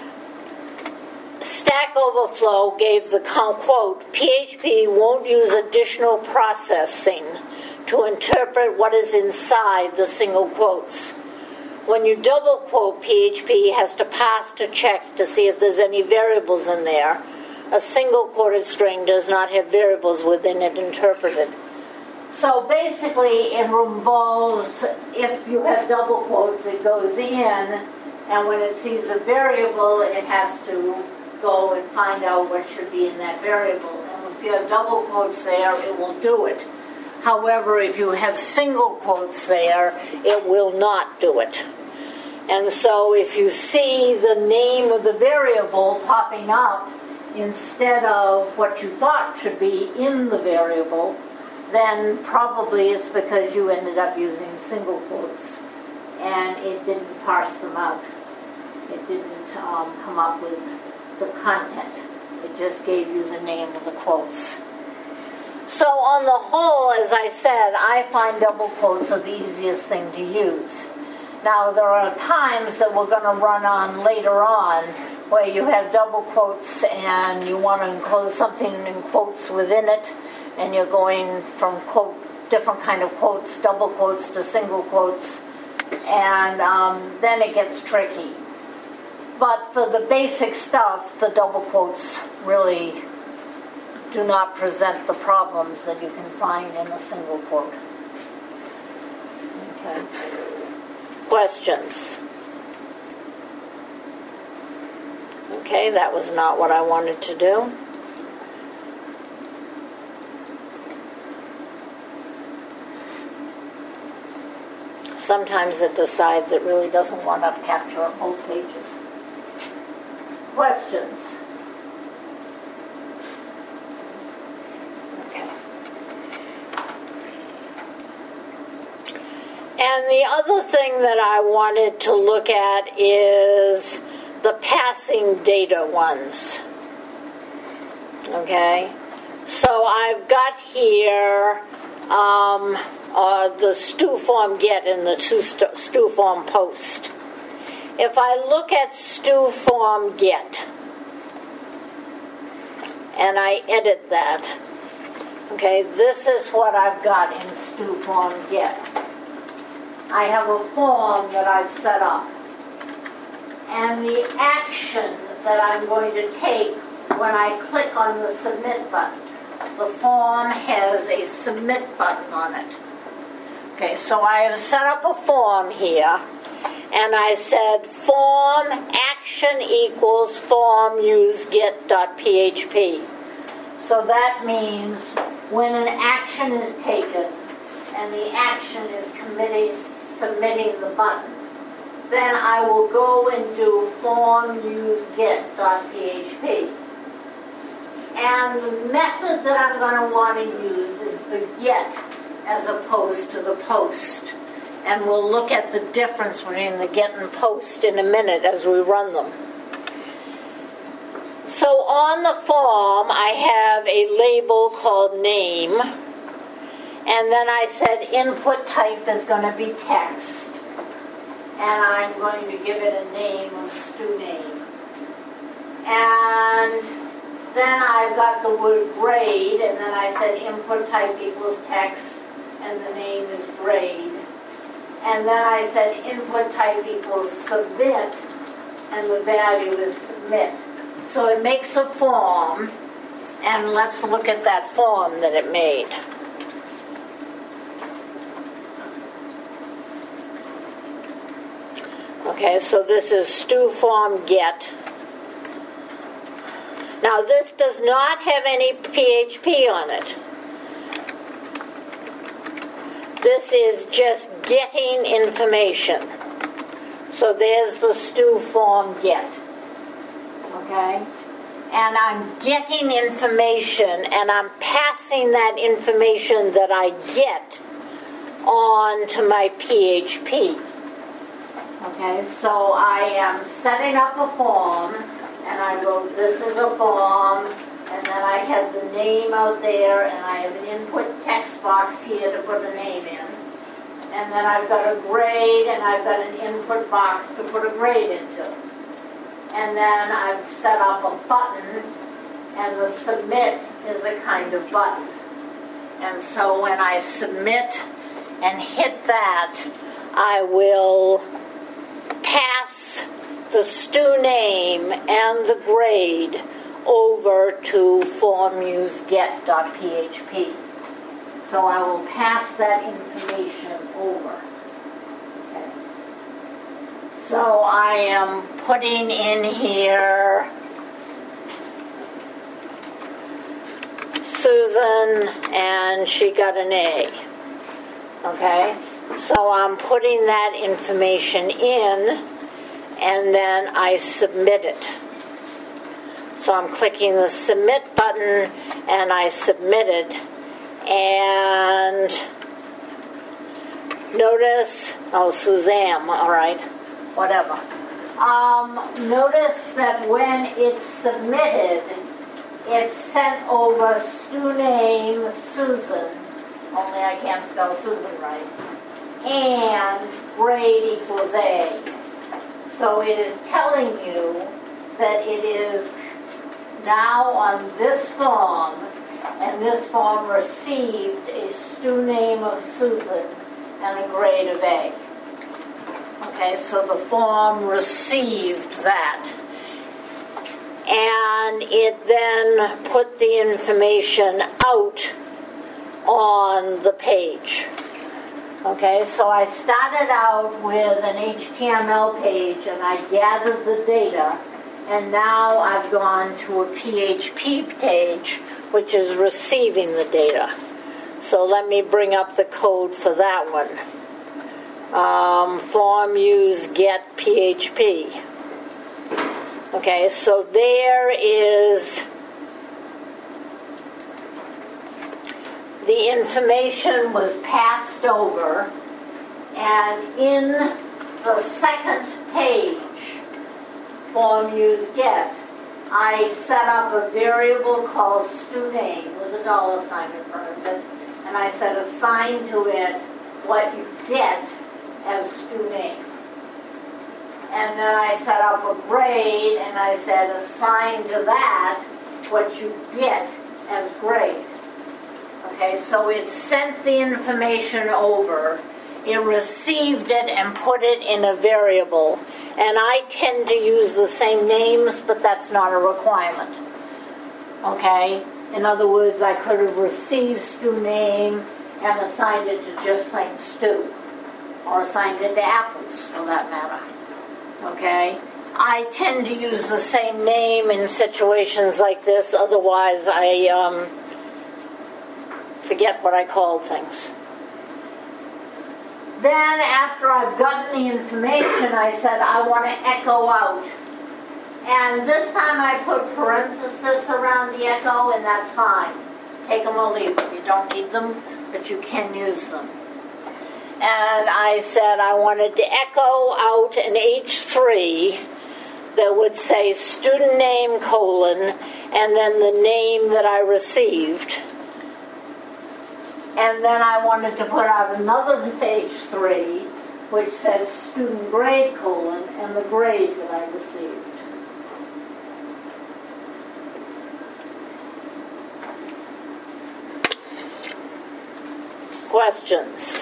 Stack Overflow gave the quote, P H P won't use additional processing to interpret what is inside the single quotes. When you double quote, P H P has to pass to check to see if there's any variables in there. A single quoted string does not have variables within it interpreted. So basically it involves, if you have double quotes, it goes in, and when it sees a variable, it has to go and find out what should be in that variable. And if you have double quotes there, it will do it. However, if you have single quotes there, it will not do it. And so if you see the name of the variable popping up instead of what you thought should be in the variable, then probably it's because you ended up using single quotes and it didn't parse them out. It didn't um, come up with the content. It just gave you the name of the quotes. So on the whole, as I said, I find double quotes are the easiest thing to use. Now, there are times that we're going to run on later on where you have double quotes and you want to enclose something in quotes within it, and you're going from quote, different kind of quotes, double quotes to single quotes, and um, then it gets tricky. But for the basic stuff, the double quotes really do not present the problems that you can find in a single quote. Okay. Questions? Okay, that was not what I wanted to do. Sometimes it decides it really doesn't want to capture both pages. Questions? Okay. And the other thing that I wanted to look at is the passing data ones. Okay? So I've got here um, uh, the stew form get and the stew form post. If I look at stew form get and I edit that, okay, this is what I've got in stew form get. I have a form that I've set up, and the action that I'm going to take when I click on the submit button, the form has a submit button on it. Okay, so I have set up a form here, and I said form action equals form use get.php. So that means when an action is taken and the action is committing, submitting the button, then I will go and do form use get.php. And the method that I'm going to want to use is the get as opposed to the post. And we'll look at the difference between the get and post in a minute as we run them. So on the form, I have a label called name. And then I said input type is going to be text. and I'm going to give it a name of stu name. And then I've got the word grade, and then I said input type equals text, and the name is grade. And then I said input type equals submit, and the value is submit. So it makes a form, and let's look at that form that it made. Okay, so this is stu form get. Now this does not have any P H P on it. This is just getting information. So there's the stu form get. Okay? And I'm getting information, and I'm passing that information that I get on to my P H P. Okay, so I am setting up a form, and I wrote this is a form, and then I have the name out there, and I have an input text box here to put a name in. And then I've got a grade, and I've got an input box to put a grade into. And then I've set up a button, and the submit is a kind of button. And so when I submit and hit that, I will pass the stu name and the grade over to formuseget.php. So I will pass that information over. Okay. So I am putting in here Susan, and she got an A. Okay? So I'm putting that information in, and then I submit it. So I'm clicking the submit button, and I submit it. And notice, oh, Suzanne, all right, whatever. Um, notice that when it's submitted, it's sent over stu name Susan, only I can't spell Susan right, and grade equals A. So it is telling you that it is now on this form, and this form received a stu name of Susan and a grade of A. Okay, so the form received that. And it then put the information out on the page. Okay, so I started out with an H T M L page, and I gathered the data, and now I've gone to a P H P page, which is receiving the data. So let me bring up the code for that one. Um, form use get P H P. Okay, so there is the information was passed over, and in the second page, form use get, I set up a variable called stu name with a dollar sign in front of it, and I said assign to it what you get as stu name. And then I set up a grade, and I said assign to that what you get as grade. Okay, so it sent the information over, it received it and put it in a variable. And I tend to use the same names, but that's not a requirement. Okay? In other words, I could have received stu name and assigned it to just plain stew, or assigned it to apples, for that matter. Okay? I tend to use the same name in situations like this, otherwise I um, forget what I called things. Then, after I've gotten the information, I said I want to echo out. And this time I put parentheses around the echo, and that's fine. Take them or leave them. You don't need them, but you can use them. And I said I wanted to echo out an H three that would say student name colon, and then the name that I received. And then I wanted to put out another H three which says student grade colon and the grade that I received. Questions?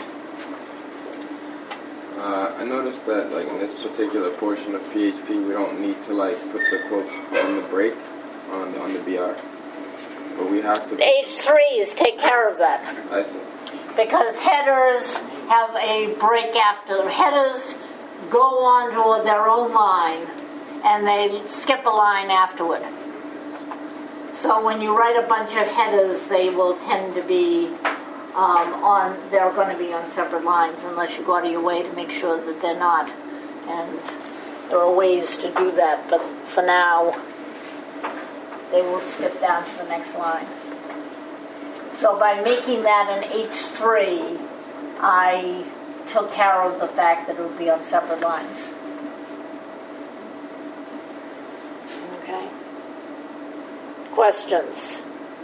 Uh, I noticed that, like, in this particular portion of P H P, we don't need to, like, put the quotes on the break on the, on the B R. But we have to... H threes take care of that. I see. Because headers have a break after. Headers go on to their own line, and they skip a line afterward. So when you write a bunch of headers, they will tend to be um, on, they're going to be on separate lines, unless you go out of your way to make sure that they're not. And there are ways to do that, but for now, they will skip down to the next line. So by making that an H three, I took care of the fact that it would be on separate lines. Okay. Questions?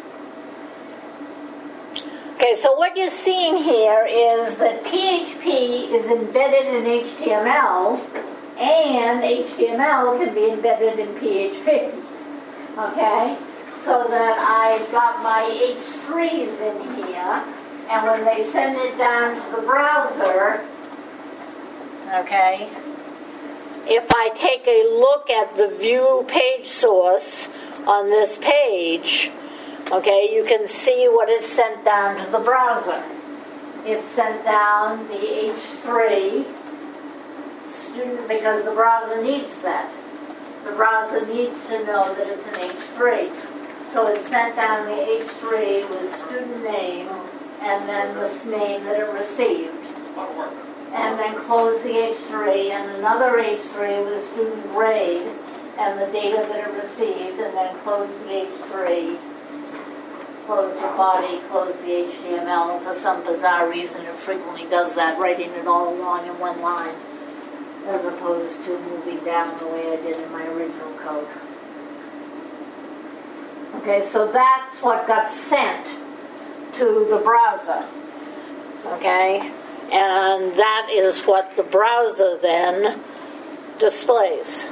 Okay, so what you're seeing here is that P H P is embedded in H T M L, and H T M L can be embedded in P H P. Okay? So that I've got my H threes in here, and when they send it down to the browser, okay, if I take a look at the view page source on this page, okay, you can see what is sent down to the browser. It's sent down the H three student, because the browser needs that. The browser needs to know that it's an H three. So it sent down the H three with student name and then the name that it received. And then closed the H three and another H three with student grade and the data that it received, and then closed the H three, closed the body, closed the H T M L. And for some bizarre reason, it frequently does that, writing it all along in one line, as opposed to moving down the way I did in my original code. Okay, so that's what got sent to the browser. Okay, and that is what the browser then displays.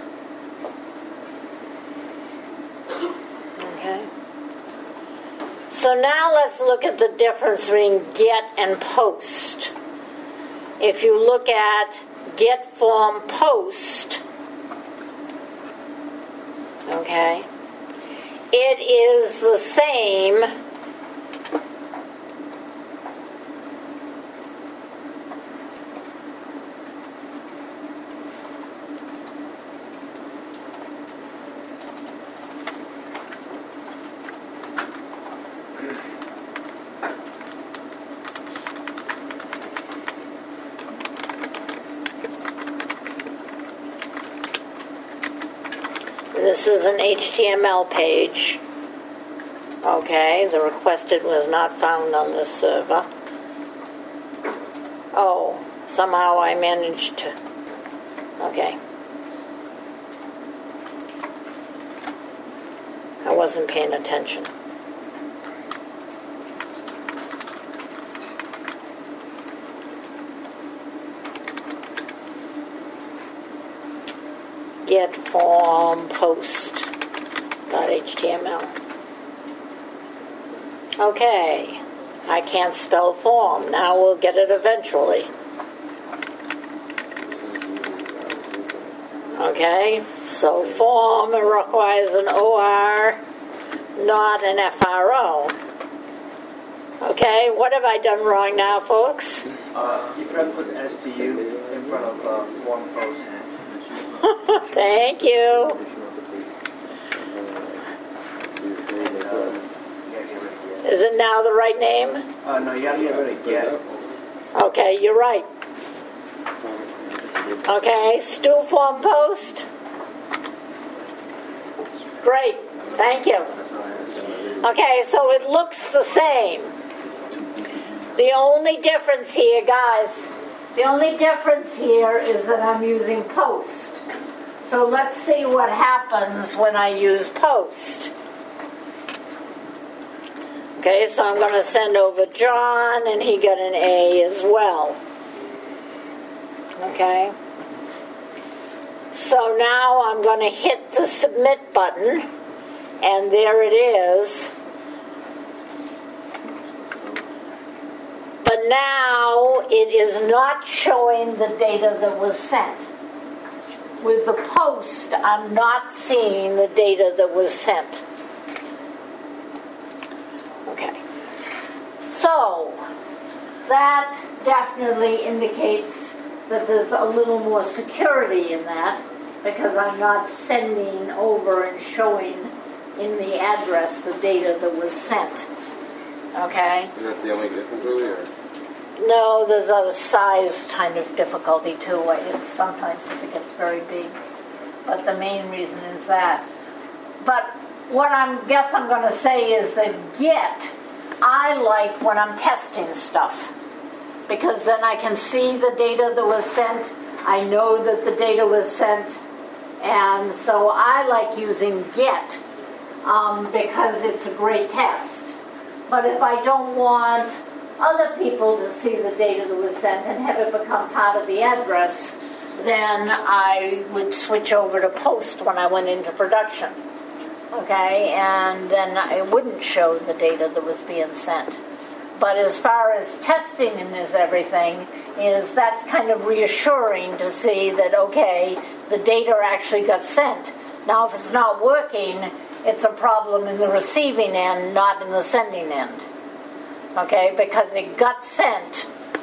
Okay. So now let's look at the difference between get and post. If you look at get form post, okay, it is the same This is an H T M L page. Okay, the requested was not found on this server. Oh, somehow I managed to... Okay. I wasn't paying attention. Get form post dot H T M L. Okay, I can't spell form. Now we'll get it eventually. Okay, so form requires an O R, not an F R O. Okay, what have I done wrong now, folks? Uh, you forgot to put the S T U in front of uh, form post. Thank you. Is it now the right name? Uh, no, you gotta get rid of get. Okay, you're right. Okay, Stu form post. Great, thank you. Okay, so it looks the same. The only difference here, guys, the only difference here is that I'm using post. So let's see what happens when I use post. Okay, so I'm going to send over John, and he got an A as well. Okay. So now I'm going to hit the submit button, and there it is. But now it is not showing the data that was sent. With the post, I'm not seeing the data that was sent. Okay. So, that definitely indicates that there's a little more security in that, because I'm not sending over and showing in the address the data that was sent. Okay? Is that the only difference, really? Or? No, there's a size kind of difficulty too. It's sometimes if it gets very big. But the main reason is that. But what I guess I'm going to say is that get, I like when I'm testing stuff. Because then I can see the data that was sent. I know that the data was sent. And so I like using get um, because it's a great test. But if I don't want other people to see the data that was sent and have it become part of the address, then I would switch over to post when I went into production. Okay, and then I wouldn't show the data that was being sent. But as far as testing and as everything, is that's kind of reassuring to see that, okay, the data actually got sent. Now if it's not working, it's a problem in the receiving end, not in the sending end. Okay, because it got sent,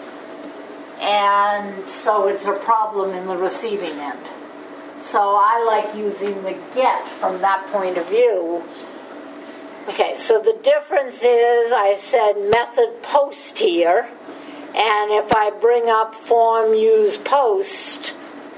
and so it's a problem in the receiving end. So I like using the get from that point of view. Okay, so the difference is I said method post here, and if I bring up form use post,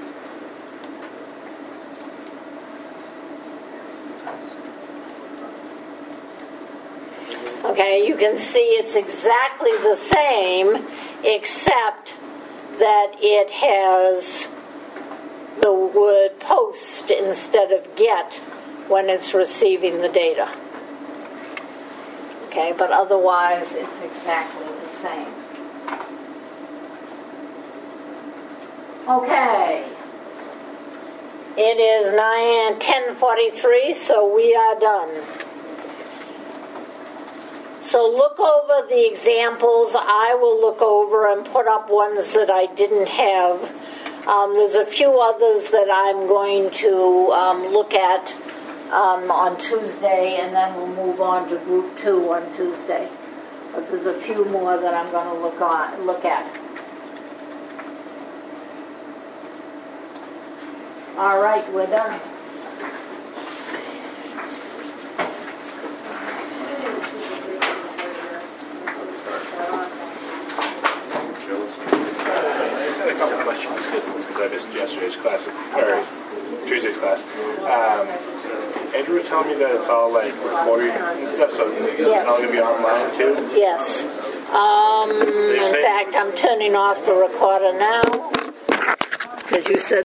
okay, you can see it's exactly the same, except that it has the word post instead of get when it's receiving the data. Okay, but otherwise it's exactly the same. Okay. It is nine ten forty-three, so we are done. So look over the examples. I will look over and put up ones that I didn't have. Um, there's a few others that I'm going to um, look at um, on Tuesday, and then we'll move on to group two on Tuesday. But there's a few more that I'm going to look on, look at. All right, we're done. A couple of questions because I missed yesterday's class or Tuesday's class. Um, Andrew was telling me that it's all like recorded and stuff, so it's Yes. all gonna be online too. Yes. Um, in fact, I'm turning off the recorder now because you said